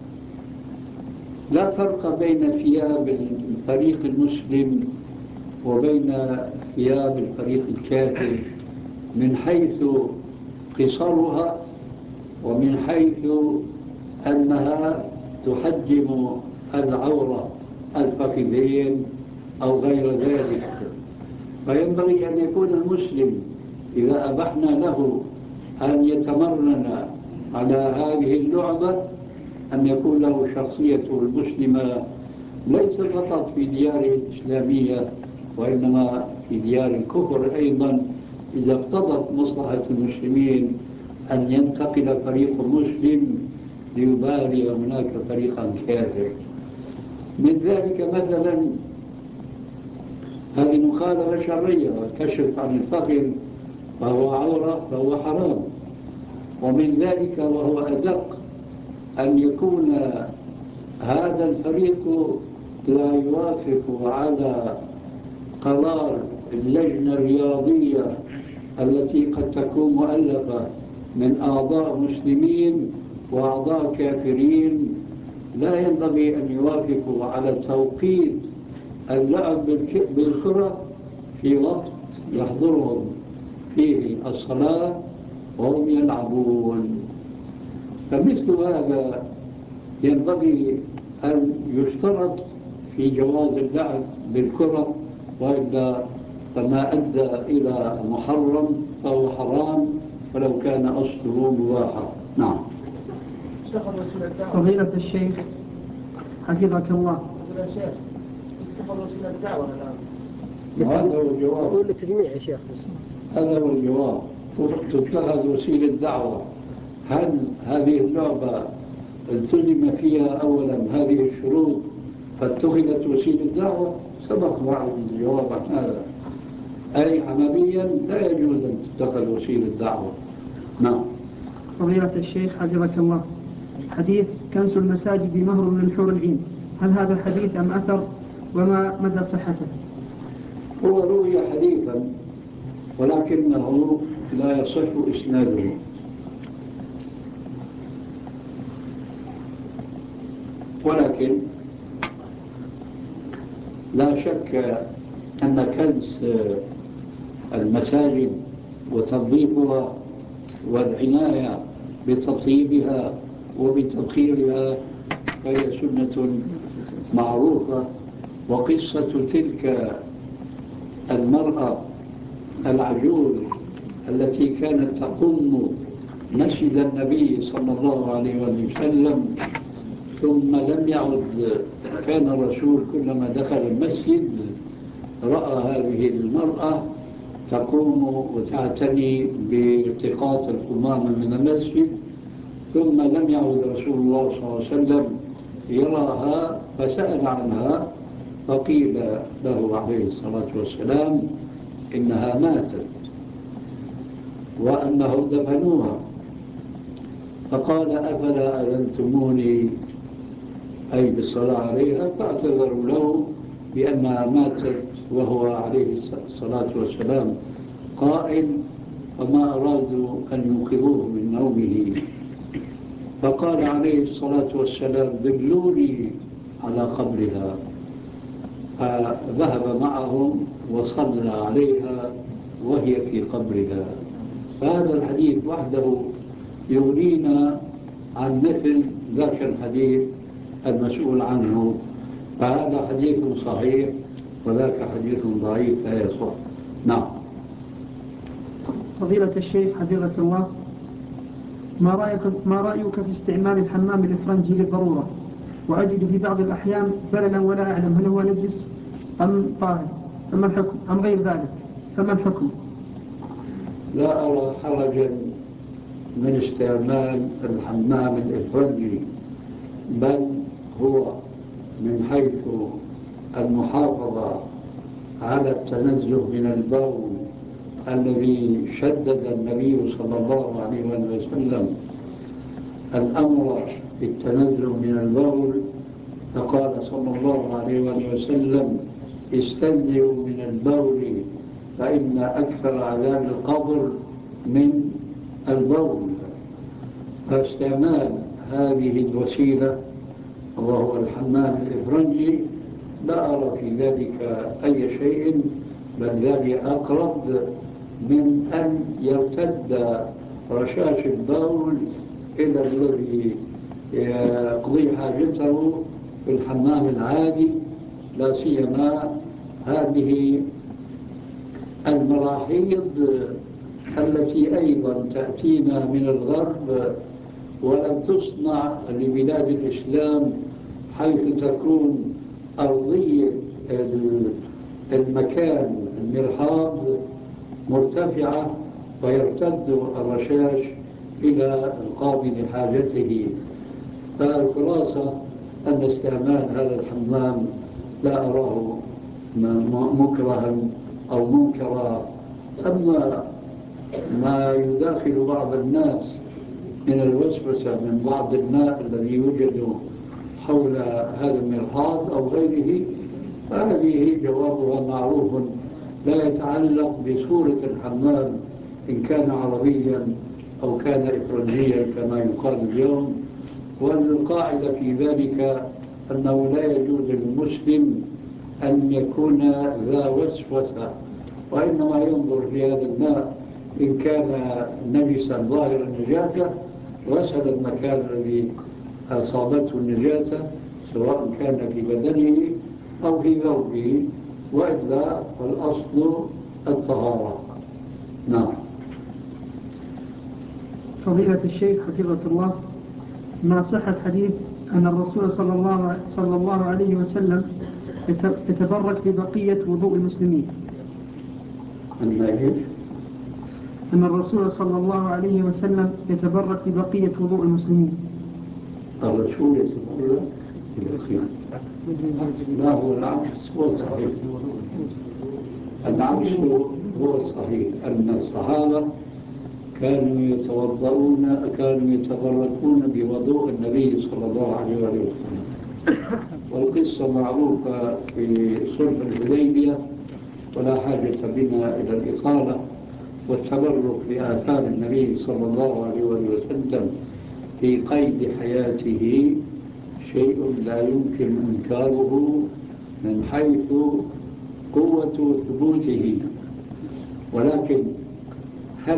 لا فرق بين ثياب الفريق المسلم وبين ثياب الفريق الكافر من حيث قصرها ومن حيث أنها تحجم العورة الفخذين أو غير ذلك. فينبغي أن يكون المسلم إذا أبحنا له أن يتمرن على هذه اللعبة أن يكون له شخصيته المسلمة ليس فقط في دياره الإسلامية وإنما في ديار الكفر أيضا، إذا اقتضت مصلحة المسلمين أن ينتقل فريق مسلم ليباري هناك فريقا كافر. من ذلك مثلا هذه مخالفة شرعية، والكشف عن الفخذ فهو عورة فهو حرام. ومن ذلك وهو أدق أن يكون هذا الفريق لا يوافق على قرار اللجنة الرياضية التي قد تكون مؤلفة من أعضاء مسلمين وأعضاء كافرين، لا ينبغي أن يوافقوا على توقيت اللعب بالكرة في وقت يحضرهم فيه الصلاة وهم يلعبون. فمثل هذا ينبغي أن يشترط في جواز اللعب بالكرة، وإلا فما أدى إلى محرم فهو حرام ولو كان أصله مباحا. نعم. فضيلة الشيخ حفظك الله، فضيلة الشيخ اتخذ وسيلة الدعوة الآن. هذا هو الجواب. أقول للتجميع يا شيخ بس. هذا هو الجواب. تتخذ وسيلة دعوة. هل هذه اللعبة التزم فيها أولا هذه الشروط فاتخذت وسيلة دعوة سبق معه الجواب عن هذا، أي عمليا لا يجوز أن تتخذ وسيلة دعوة. نعم. فضيلة الشيخ حفظك الله، حديث كنس المساجد مهر للحور العين، هل هذا حديث أم أثر، وما مدى صحته؟ هو روي حديثا ولكنه لا يصح إسناده، ولكن لا شك أن كنس المساجد وتنظيفها والعناية بتطيبها وبتطهيرها فهي سنة معروفة. وقصة تلك المرأة العجوز التي كانت تقوم مسجد النبي صلى الله عليه وسلم ثم لم يعد، كان الرسول كلما دخل المسجد رأى هذه المرأة تقوم وتعتني بالتقاط القمامة من المسجد، ثم لم يعد رسول الله صلى الله عليه وسلم يراها فسأل عنها، فقيل له عليه الصلاة والسلام إنها ماتت وأنهم دفنوها، فقال أفلا أذنتموني أي بالصلاة عليها، فاعتذروا له بأنها ماتت وهو عليه الصلاة والسلام قائل، وما أرادوا أن ينقذوه من نومه، فقال عليه الصلاة والسلام دلوني على قبرها، فذهب معهم وصلى عليها وهي في قبرها. فهذا الحديث وحده يغنينا عن مثل ذاك الحديث المسؤول عنه، فهذا حديث صحيح وذاك حديث ضعيف لا يصح. نعم. فضيلة الشيخ حفظك الله، ما رأيك في استعمال الحمام الإفرنجي للضرورة، وأجد في بعض الأحيان بللا ولا أعلم هل هو نجس أم طاهر، فما الحكم أم غير ذلك، فما الحكم؟ لا أرى حرجا من استعمال الحمام الإفرنجي، بل هو من حيث المحافظة على التنزه من البول الذي شدد النبي صلى الله عليه وسلم الأمر بالتنزه من البول، فقال صلى الله عليه وسلم استنزهوا من البول فإن أكثر عذاب القبر من البول. فاستعمال هذه الوسيلة وهو الحمام الإفرنجي لا أرى في ذلك أي شيء، بل ذلك أقرب من أن يرتد رشاش البول إلى الذي يقضي حاجته في الحمام العادي، لا سيما هذه المراحيض التي أيضا تأتينا من الغرب ولم تصنع لبلاد الإسلام، حيث تكون أرضية المكان المرحاض مرتفعة ويرتد الرشاش إلى القاضي لحاجته. فالخلاصة أن استعمال هذا الحمام لا أراه مكرها أو منكرا. أما ما يداخل بعض الناس من الوسوسة من بعض الماء الذي يوجد حول هذا المرحاض أو غيره، فهذه جوابها معروف، لا يتعلق بصورة الحمام إن كان عربيا أو كان إفرنجيا كما يقال اليوم. والقاعدة في ذلك أنه لا يجوز للمسلم أن يكون ذا وسوسة، وإنما ينظر في هذا الماء إن كان نجسا ظاهر النجاسة غسل المكان الذي أصابته النجاسة سواء كان في بدنه أو في ثوبه، وإلا فالأصل الطهارة. نعم. فضيلة الشيخ حفظك الله، ما صحة حديث أن الرسول صلى الله عليه وسلم يتبرك ببقية وضوء المسلمين؟ أن الرسول صلى الله عليه وسلم يتبرك ببقية وضوء المسلمين. الرسول يتبرك لا، هو العكس هو الصحيح. العكس هو الصحيح أن الصحابة كانوا يتبركون بوضوء النبي صلى الله عليه وسلم. والقصة معروفة في صلح الحديبية ولا حاجة بنا إلى الإطالة. والتبرك بآثار النبي صلى الله عليه وسلم في قيد حياته شيء لا يمكن إنكاره من حيث قوة ثبوته. ولكن هل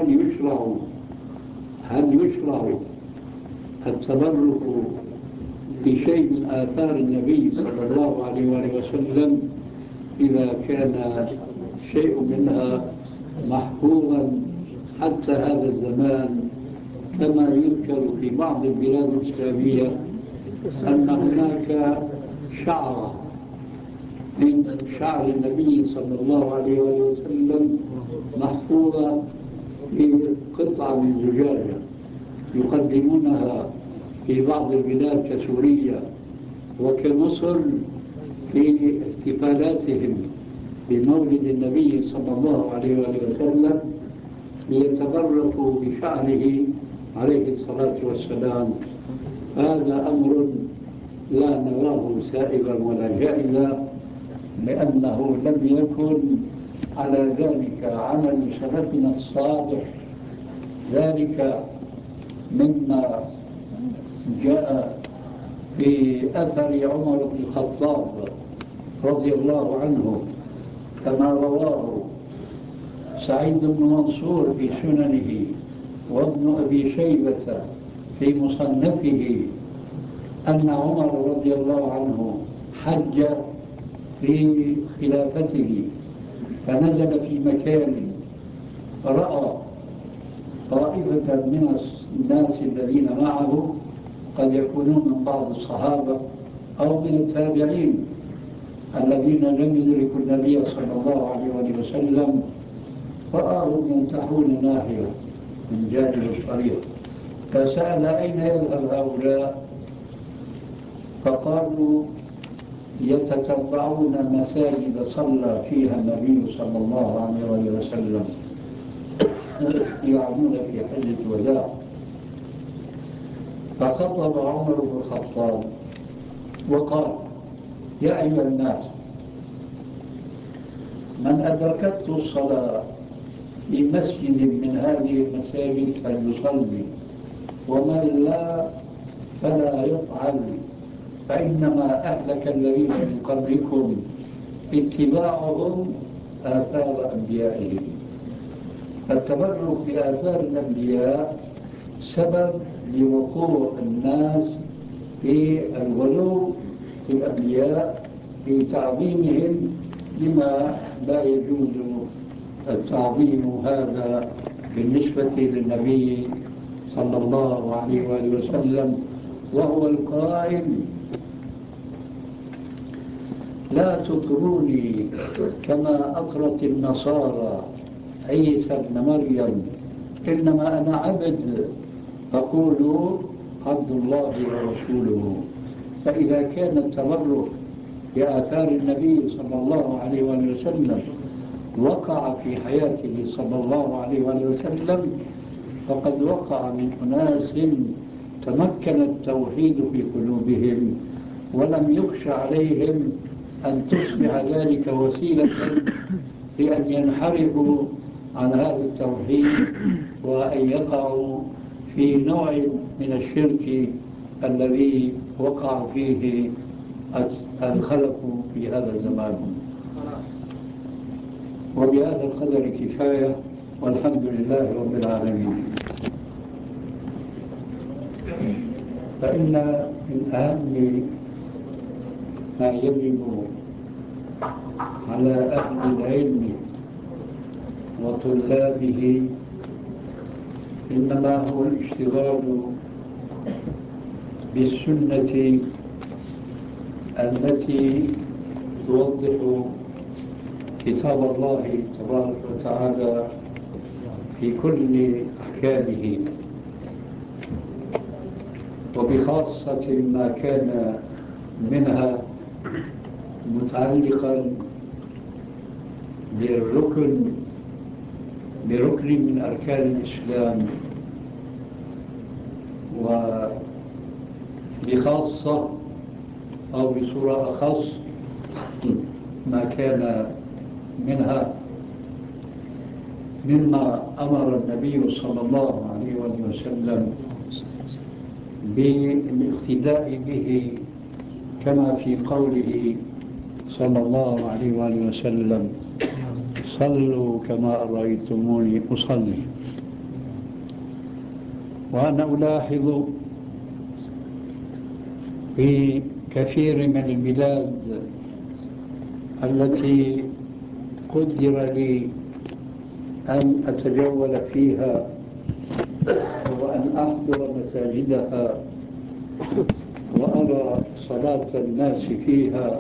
يشرع التبرك بشيء من آثار النبي صلى الله عليه وسلم إذا كان شيء منها محفوظا حتى هذا الزمان؟ كما يذكر في بعض البلاد الإسلامية أن هناك شعرة من شعر النبي صلى الله عليه وسلم محفوظة في قطعة من زجاجة يقدمونها في بعض البلاد كسوريا وكمصر في احتفالاتهم بمولد النبي صلى الله عليه وسلم، ليتبركوا بشعره عليه الصلاة والسلام. هذا أمر لا نراه سائغا ولا جائزا، لأنه لم يكن على ذلك عمل سلفنا الصالح. ذلك مما جاء في أثر عمر بن الخطاب رضي الله عنه كما رواه سعيد بن منصور في سننه وابن أبي شيبة في مصنفه أن عمر رضي الله عنه حج في خلافته، فنزل في مكان رأى طائفة من الناس الذين معه، قد يكونون من بعض الصحابة أو من التابعين الذين لم يدركوا النبي صلى الله عليه وسلم، رآهم ينتحون ناحية من جانب الطريق، فسأل أين يذهب هؤلاء؟ فقالوا يتتبعون مساجد صلى فيها النبي صلى الله عليه وسلم، يعمون في حجة الوداع. فخطب عمر بن الخطاب وقال: يا أيها الناس، من أدركته الصلاة في مسجد من هذه المساجد فليصلي، ومن لا فلا يفعل، فإنما أهلك الذين من قبلكم اتباعهم آثار أنبيائهم. فالتبرك بآثار الأنبياء سبب لوقوع الناس في الغلو في الأنبياء، في تعظيمهم لما لا يجوز التعظيم هذا بالنسبة للنبي صلى الله عليه وسلم، وهو القائل: لا تطروني كما أطرت النصارى عيسى ابن مريم، إنما أنا عبد، فقولوا عبد الله ورسوله. فإذا كان التبرك بآثار النبي صلى الله عليه وسلم وقع في حياته صلى الله عليه وسلم، فقد وقع من أناس تمكن التوحيد في قلوبهم، ولم يخش عليهم أن تصبح ذلك وسيلة لأن ينحرفوا عن هذا التوحيد وأن يقعوا في نوع من الشرك الذي وقع فيه الخلق في هذا الزمان. وبهذا القدر كفاية، والحمد لله رب العالمين. فإن من أهم ما يجب على أهل العلم وطلابه إنما هو الاشتغال بالسنة التي توضح كتاب الله تبارك وتعالى في كل أحكامه، وبخاصة ما كان منها متعلقا بركن من أركان الإسلام، وبخاصة أو بصورة أخص ما كان منها مما أمر النبي صلى الله عليه وسلم بالاقتداء به، كما في قوله صلى الله عليه وسلم: صلوا كما رأيتموني أصلي. وأنا ألاحظ في كثير من البلاد التي قدر لي أن أتجول فيها وأن أحضر مساجدها وأرى صلاة الناس فيها،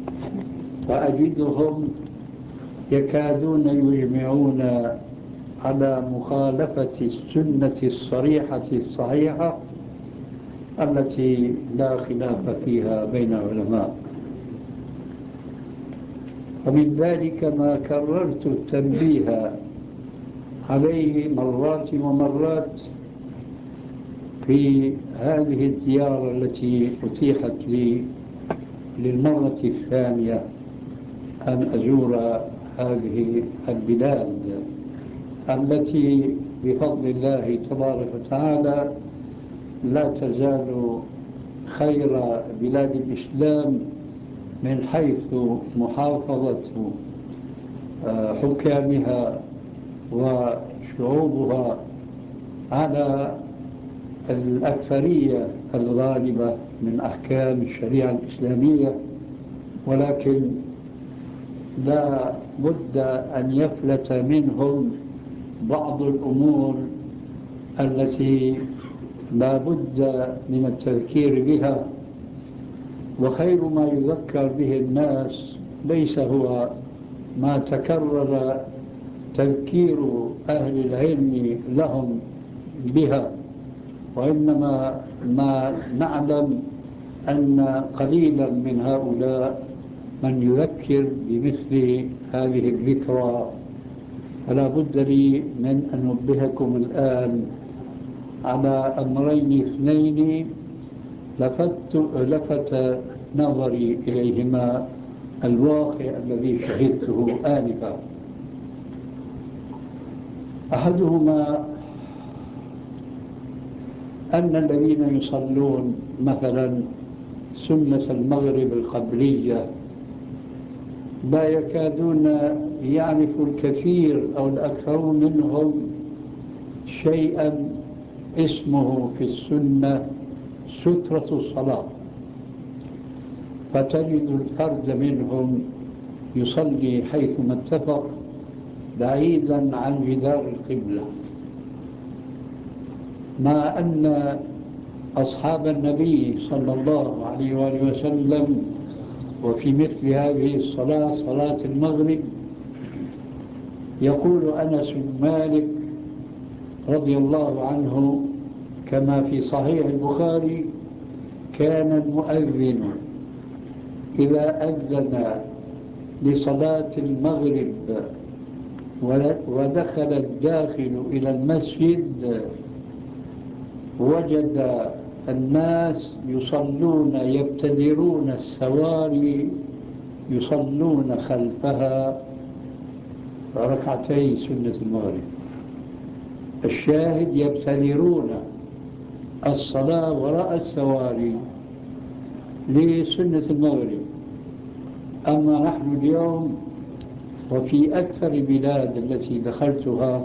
وأجدهم يكادون يجمعون على مخالفة السنة الصريحة الصحيحة التي لا خلاف فيها بين العلماء. ومن ذلك ما كررت التنبيه عليه مرات ومرات في هذه الزيارة التي أتيحت لي للمرة الثانية أن أزور هذه البلاد التي بفضل الله تبارك وتعالى لا تزال خير بلاد الإسلام من حيث محافظة حكامها وشعوبها على الأكثرية الغالبة من أحكام الشريعة الإسلامية، ولكن لا بد أن يفلت منهم بعض الأمور التي لا بد من التذكير بها. وخير ما يذكر به الناس ليس هو ما تكرر تذكير أهل العلم لهم بها، وإنما ما نعلم أن قليلا من هؤلاء من يذكر بمثل هذه الذكرى. فلا بد لي من أن أنبهكم الآن على أمرين اثنين لفت نظري إليهما الواقع الذي شهدته آنفا. أحدهما أن الذين يصلون مثلا سنة المغرب القبلية لا يكادون يعرف الكثير أو الأكثر منهم شيئا اسمه في السنة سترة الصلاة، فتجد الفرد منهم يصلي حيثما اتفق بعيدا عن جدار القبلة، مع أن أصحاب النبي صلى الله عليه وآله وسلم وفي مثل هذه الصلاة صلاة المغرب يقول أنس بن مالك رضي الله عنه كما في صحيح البخاري: كان المؤذن إذا أذن لصلاة المغرب ودخل الداخل إلى المسجد وجد الناس يصلون يبتدرون السواري يصلون خلفها ركعتي سنة المغرب. الشاهد يبتدرون الصلاة وراء السواري لسنة المغرب. أما نحن اليوم وفي أكثر البلاد التي دخلتها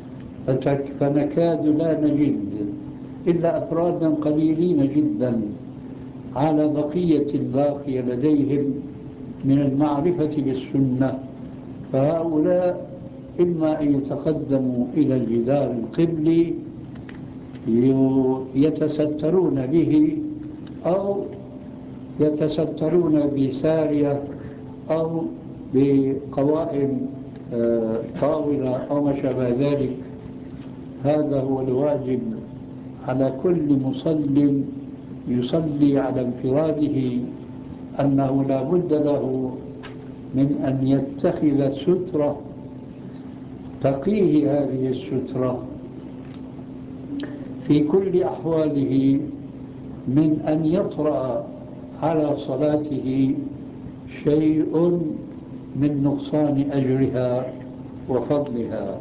فنكاد لا نجد إلا أفرادا قليلين جدا على بقية الباقية لديهم من المعرفة بالسنة، فهؤلاء إما أن يتقدموا إلى الجدار القبلي يتسترون به أو يتسترون بسارية أو بقوائم طاولة أو ما شابه ذلك. هذا هو الواجب على كل مصل يصلي على انفراده أنه لا بد له من أن يتخذ سترة تقيه هذه السترة في كل أحواله من أن يطرأ على صلاته شيء من نقصان أجرها وفضلها.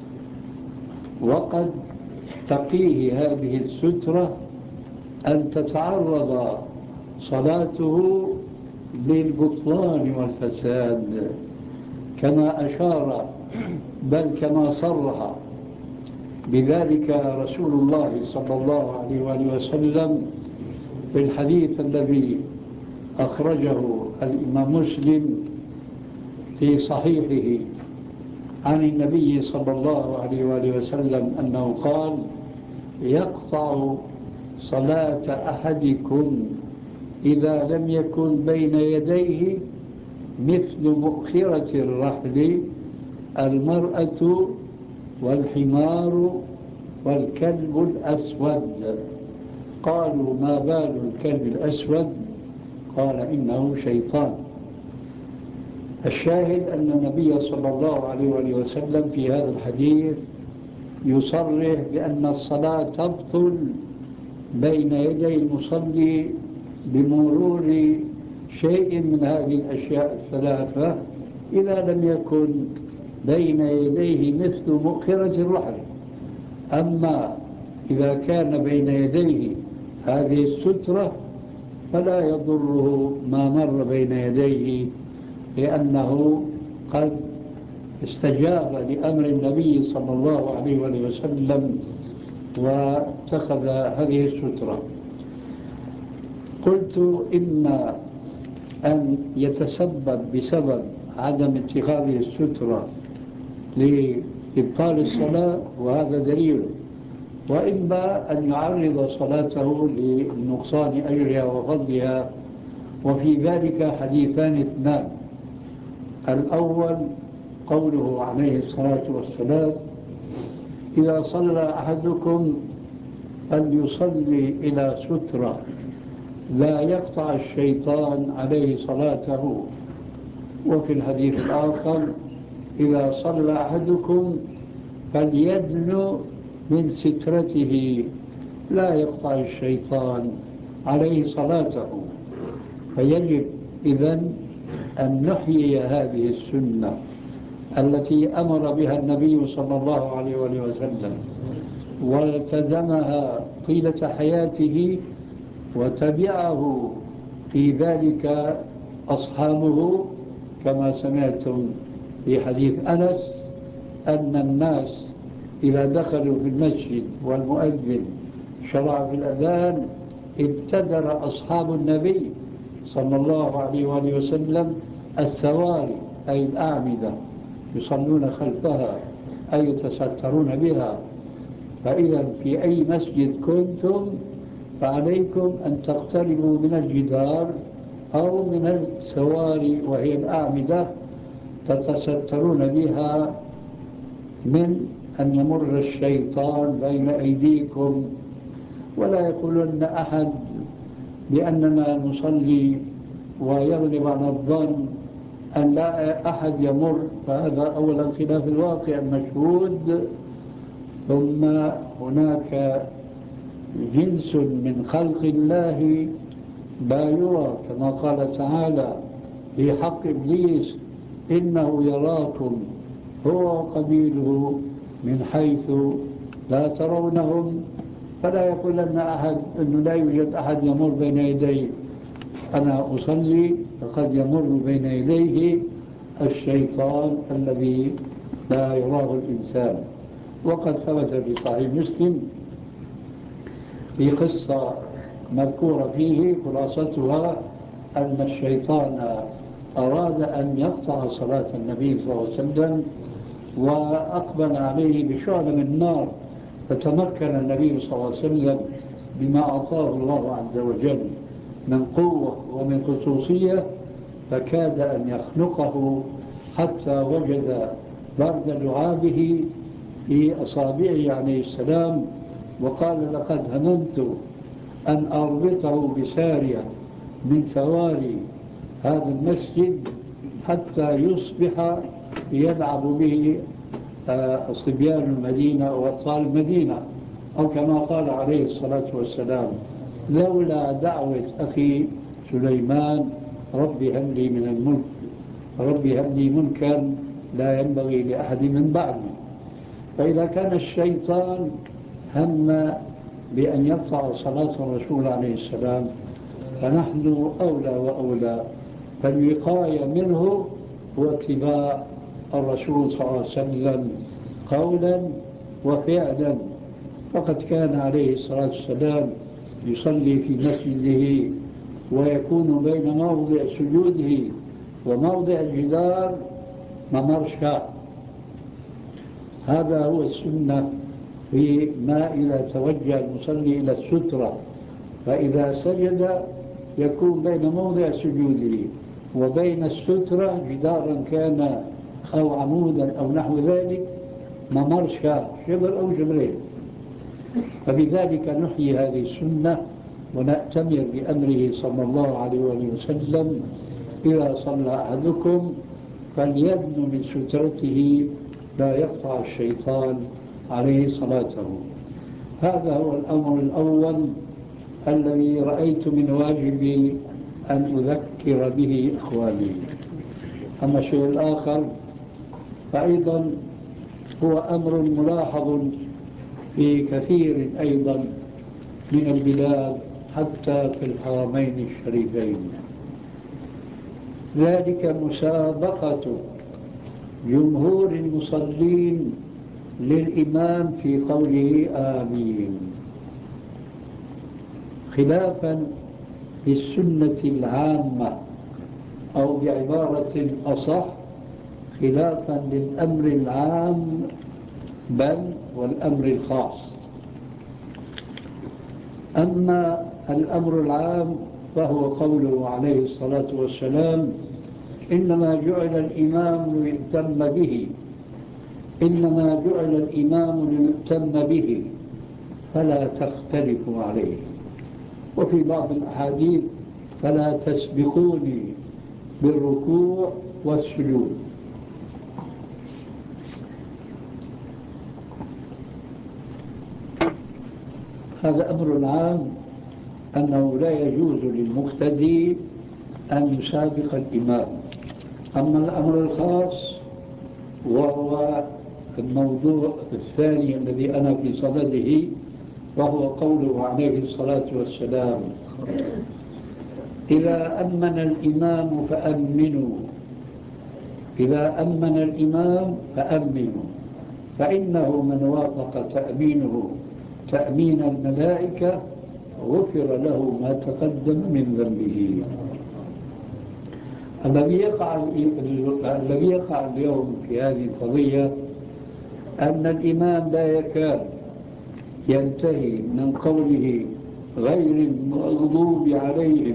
وقد تقيه هذه السترة أن تتعرض صلاته للبطلان والفساد، كما أشار بل كما صرح بذلك رسول الله صلى الله عليه وآله وسلم في الحديث الذي أخرجه الإمام مسلم في صحيحه عن النبي صلى الله عليه وآله وسلم أنه قال: يقطع صلاة أحدكم إذا لم يكن بين يديه مثل مؤخرة الرحل المرأة والحمار والكلب الأسود. قالوا: ما بال الكلب الأسود؟ قال: إنه شيطان. الشاهد أن النبي صلى الله عليه وآله وسلم في هذا الحديث يصرح بأن الصلاة تبطل بين يدي المصلي بمرور شيء من هذه الأشياء الثلاثة إذا لم يكن بين يديه مثل مؤخرة الرحل. أما إذا كان بين يديه هذه السترة فلا يضره ما مر بين يديه، لأنه قد استجاب لأمر النبي صلى الله عليه وسلم واتخذ هذه السترة. قلت: إما أن يتسبب بسبب عدم اتخاذ السترة لإبطال الصلاة وهذا دليل، وإما أن يعرض صلاته لنقصان أجرها وفضلها. وفي ذلك حديثان اثنان: الأول قوله عليه الصلاة والسلام: إذا صلى أحدكم فليصلي إلى سترة لا يقطع الشيطان عليه صلاته. وفي الحديث الآخر: إذا صلى أحدكم فليدن من سترته لا يقطع الشيطان عليه صلاته. فيجب إذن أن نحيي هذه السنة التي أمر بها النبي صلى الله عليه وسلم والتزمها طيلة حياته، وتبعه في ذلك أصحابه، كما سمعتم في حديث أنس أن الناس إذا دخلوا في المسجد والمؤذن شرع في الأذان ابتدر أصحاب النبي صلى الله عليه وآله وسلم السواري أي الأعمدة يصلون خلفها أي يتسترون بها. فإذا في أي مسجد كنتم فعليكم أن تقتربوا من الجدار أو من السواري وهي الأعمدة تتسترون بها من أن يمر الشيطان بين أيديكم. ولا يقولن أحد بأننا نصلي ويغلب على الظن أن لا أحد يمر، فهذا أولا خلاف الواقع المشهود. ثم هناك جنس من خلق الله لا يرى، كما قال تعالى في حق إبليس: إنه يراكم هو وقبيله من حيث لا ترونهم. فلا يقول لنا أحد أنه لا يوجد أحد يمر بين يدي أنا أصلي، فقد يمر بين يديه الشيطان الذي لا يراه الإنسان. وقد ثبت في صحيح مسلم في قصة مذكورة فيه خلاصتها أن الشيطان أراد أن يقطع صلاة النبي صلى الله عليه وسلم وأقبل عليه بشعلة من نار، فتمكن النبي صلى الله عليه وسلم بما أعطاه الله عز وجل من قوة ومن خصوصية، فكاد أن يخنقه حتى وجد برد لعابه في أصابعه عليه السلام، وقال: لقد هممت أن أربطه بسارية من سواري هذا المسجد حتى يصبح يلعب به صبيان المدينة وأطفال المدينة، أو كما قال عليه الصلاة والسلام: لولا دعوة أخي سليمان ربي هب لي من الملك، ربي هب لي ملكا لا ينبغي لأحد من بعدي. فإذا كان الشيطان هم بأن يقطع صلاة الرسول عليه السلام، فنحن أولى وأولى. فالوقاية منه هو اتباع الرسول صلى الله عليه وسلم قولا وفعلا. فقد كان عليه الصلاة والسلام يصلي في مسجده ويكون بين موضع سجوده وموضع الجدار ممر شاء. هذا هو السنة فيما إذا توجه المصلي إلى السترة، فإذا سجد يكون بين موضع سجوده وبين السترة جدارا كان أو عمودا أو نحو ذلك ممر شاء، شبر أو شبرين. فبذلك نحيي هذه السنة ونأتمر بأمره صلى الله عليه وسلم: إذا صلى أحدكم فليدن من سترته لا يقطع الشيطان عليه صلاته. هذا هو الأمر الأول الذي رأيت من واجبي أن أذكر به إخواني. أما الشيء الآخر فأيضا هو أمر ملاحظ في كثير أيضا من البلاد حتى في الحرمين الشريفين، ذلك مسابقة جمهور المصلين للإمام في قوله آمين، خلافا للسنة العامة، أو بعبارة أصح خلافا للأمر العام بل والأمر الخاص. أما الأمر العام فهو قوله عليه الصلاة والسلام: إنما جعل الإمام ليؤتم به، إنما جعل الإمام ليؤتم به فلا تختلفوا عليه. وفي بعض الأحاديث: فلا تسبقوني بالركوع والسجود. هذا أمر عام أنه لا يجوز للمقتدي أن يسابق الإمام. أما الأمر الخاص وهو الموضوع الثاني الذي أنا في صدده، وهو قوله عليه الصلاة والسلام: إذا أمن الإمام فأمنوا، إذا أمن الإمام فأمنوا، فإنه من وافق تأمينه تأمين الملائكة غفر له ما تقدم من ذنبه. الذي يقع اليوم في هذه القضية أن الإمام لا يكاد ينتهي من قوله غير المغضوب عليهم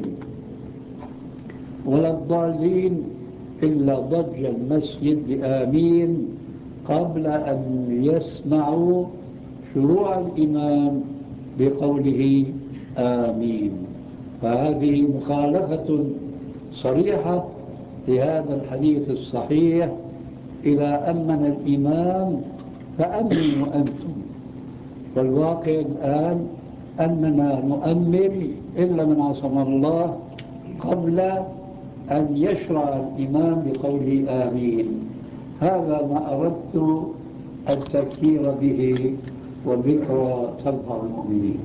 ولا الضالين إلا ضج المسجد بآمين قبل أن يسمعوا شروع الإمام بقوله آمين. فهذه مخالفة صريحة لهذا الحديث الصحيح: إذا أمن الإمام فأمنوا أنتم. والواقع الآن أننا نؤمن إلا من عصم الله قبل أن يشرع الإمام بقوله آمين. هذا ما أردت التذكير به، والذكرى تنفع المؤمنين.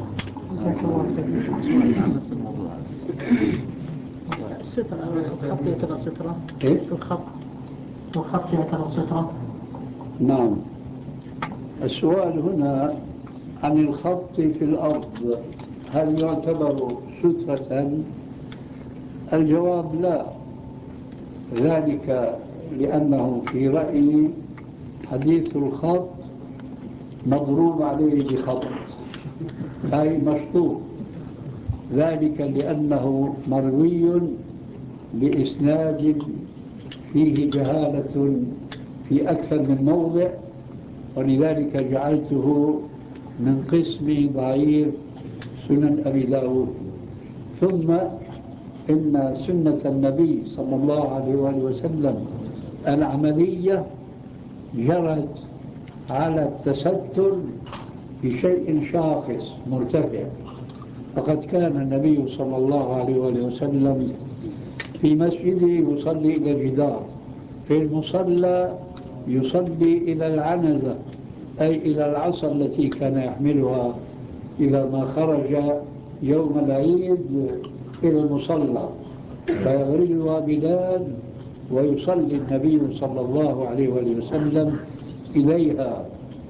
السترة الخط يعتبر سترة؟ إيه؟ الخط يعتبر سترة؟ نعم. السؤال هنا عن الخط في الأرض، هل يعتبر سترة؟ الجواب لا، ذلك لأنه في رأيي حديث الخط مضروب عليه بخط، أي مشطوب، ذلك لأنه مروي بإسناد فيه جهالة في أكثر من موضع، ولذلك جعلته من قسم ضعيف سنن أبي داود. ثم إن سنة النبي صلى الله عليه وآله وسلم العملية جرت على التستر بشيء شاخص مرتفع. فقد كان النبي صلى الله عليه وآله وسلم في مسجده يصلي إلى الجدار، في المصلى يصلي إلى العنزة، أي إلى العصا التي كان يحملها إذا ما خرج يوم العيد إلى المصلى، فيغرزها بلال ويصلي النبي صلى الله عليه وسلم إليها.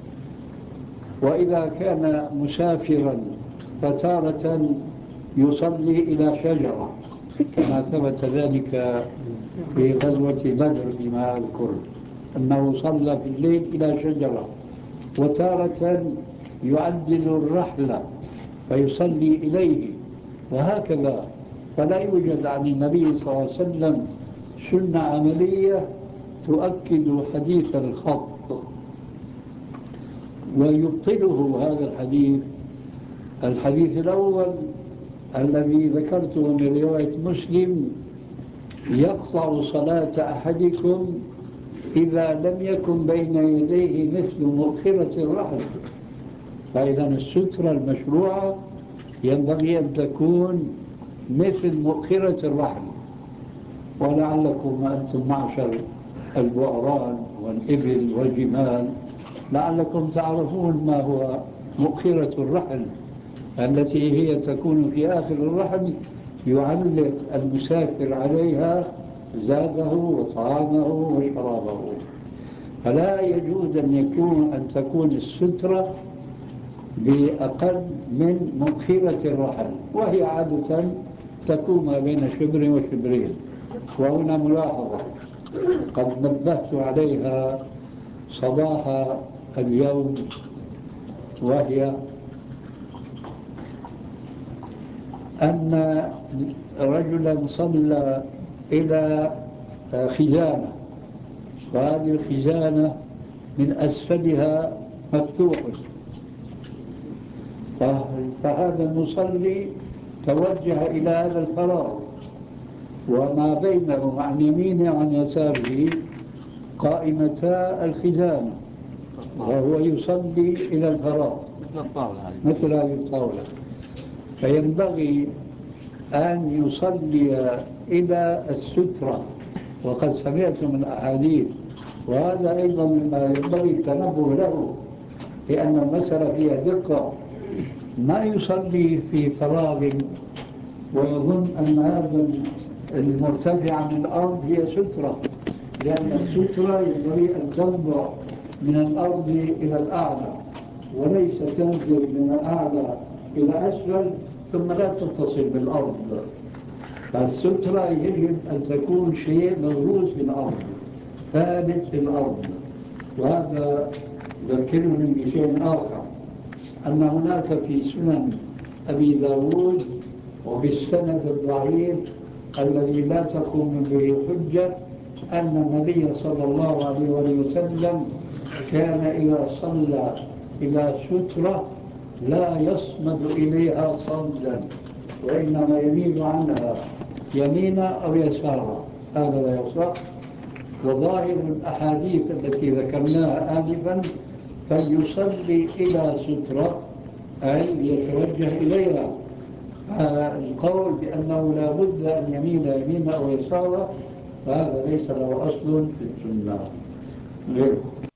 وإذا كان مسافرا فتارة يصلي إلى شجرة، كما ثبت ذلك في غزوة بدر فيما أذكر أنه صلى في الليل إلى شجرة، وتارة يعدل الرحلة فيصلي إليه، وهكذا. فلا يوجد عن النبي صلى الله عليه وسلم سنة عملية تؤكد حديث الخط. ويبطله هذا الحديث الأول الذي ذكرته من رواية مسلم: يقطع صلاة أحدكم إذا لم يكن بين يديه مثل مؤخرة الرحل. فإذا السترة المشروعة ينبغي أن تكون مثل مؤخرة الرحل. ولعلكم أنتم معشر البؤران والإبل والجمال لعلكم تعرفون ما هو مؤخرة الرحل، التي هي تكون في آخر الرحل يعلق المسافر عليها زاده وطعامه وشرابه. فلا يجوز أن تكون السترة بأقل من مؤخرة الرحل، وهي عادة تكون ما بين شبر وشبرين. وهنا ملاحظة قد نبهت عليها صباح اليوم، وهي أن رجلا صلى إلى خزانة، وهذه الخزانة من أسفلها مفتوح، فهذا المصلي توجه إلى هذا الفراغ، وما بينه عن يمينه وعن يساره قائمتا الخزانة، وهو يصلي إلى الفراغ مثل هذه الطاولة. فينبغي أن يصلي إلى السترة، وقد سمعت من أحاديث، وهذا أيضا مما ينبغي التنبه له، لأن المسألة فيها دقة. ما يصلي في فراغ ويظن أن هذا المرتفع من الأرض هي سترة، لأن السترة ينبغي أن تنبع من الأرض إلى الأعلى، وليس تنزل من الأعلى إلى أسفل ثم لا تتصل بالأرض. فالسترة يجب أن تكون شيء مغروس في الأرض، ثابت في الأرض. وهذا يذكرني بشيء آخر، أن هناك في سنن أبي داود وفي السند الضعيف الذي لا تقوم به حجة أن النبي صلى الله عليه وسلم كان إذا صلى إلى سترة لا يصمد إليها صمدا، وإنما يميل عنها يمينا أو يسارا. هذا لا يصح. وظاهر الأحاديث التي ذكرناها آنفا فليصلي إلى سترة أي يتوجه إليها. القول بأنه لا بد أن يميل يمينا أو يسارا فهذا ليس له أصل في السنة غيره.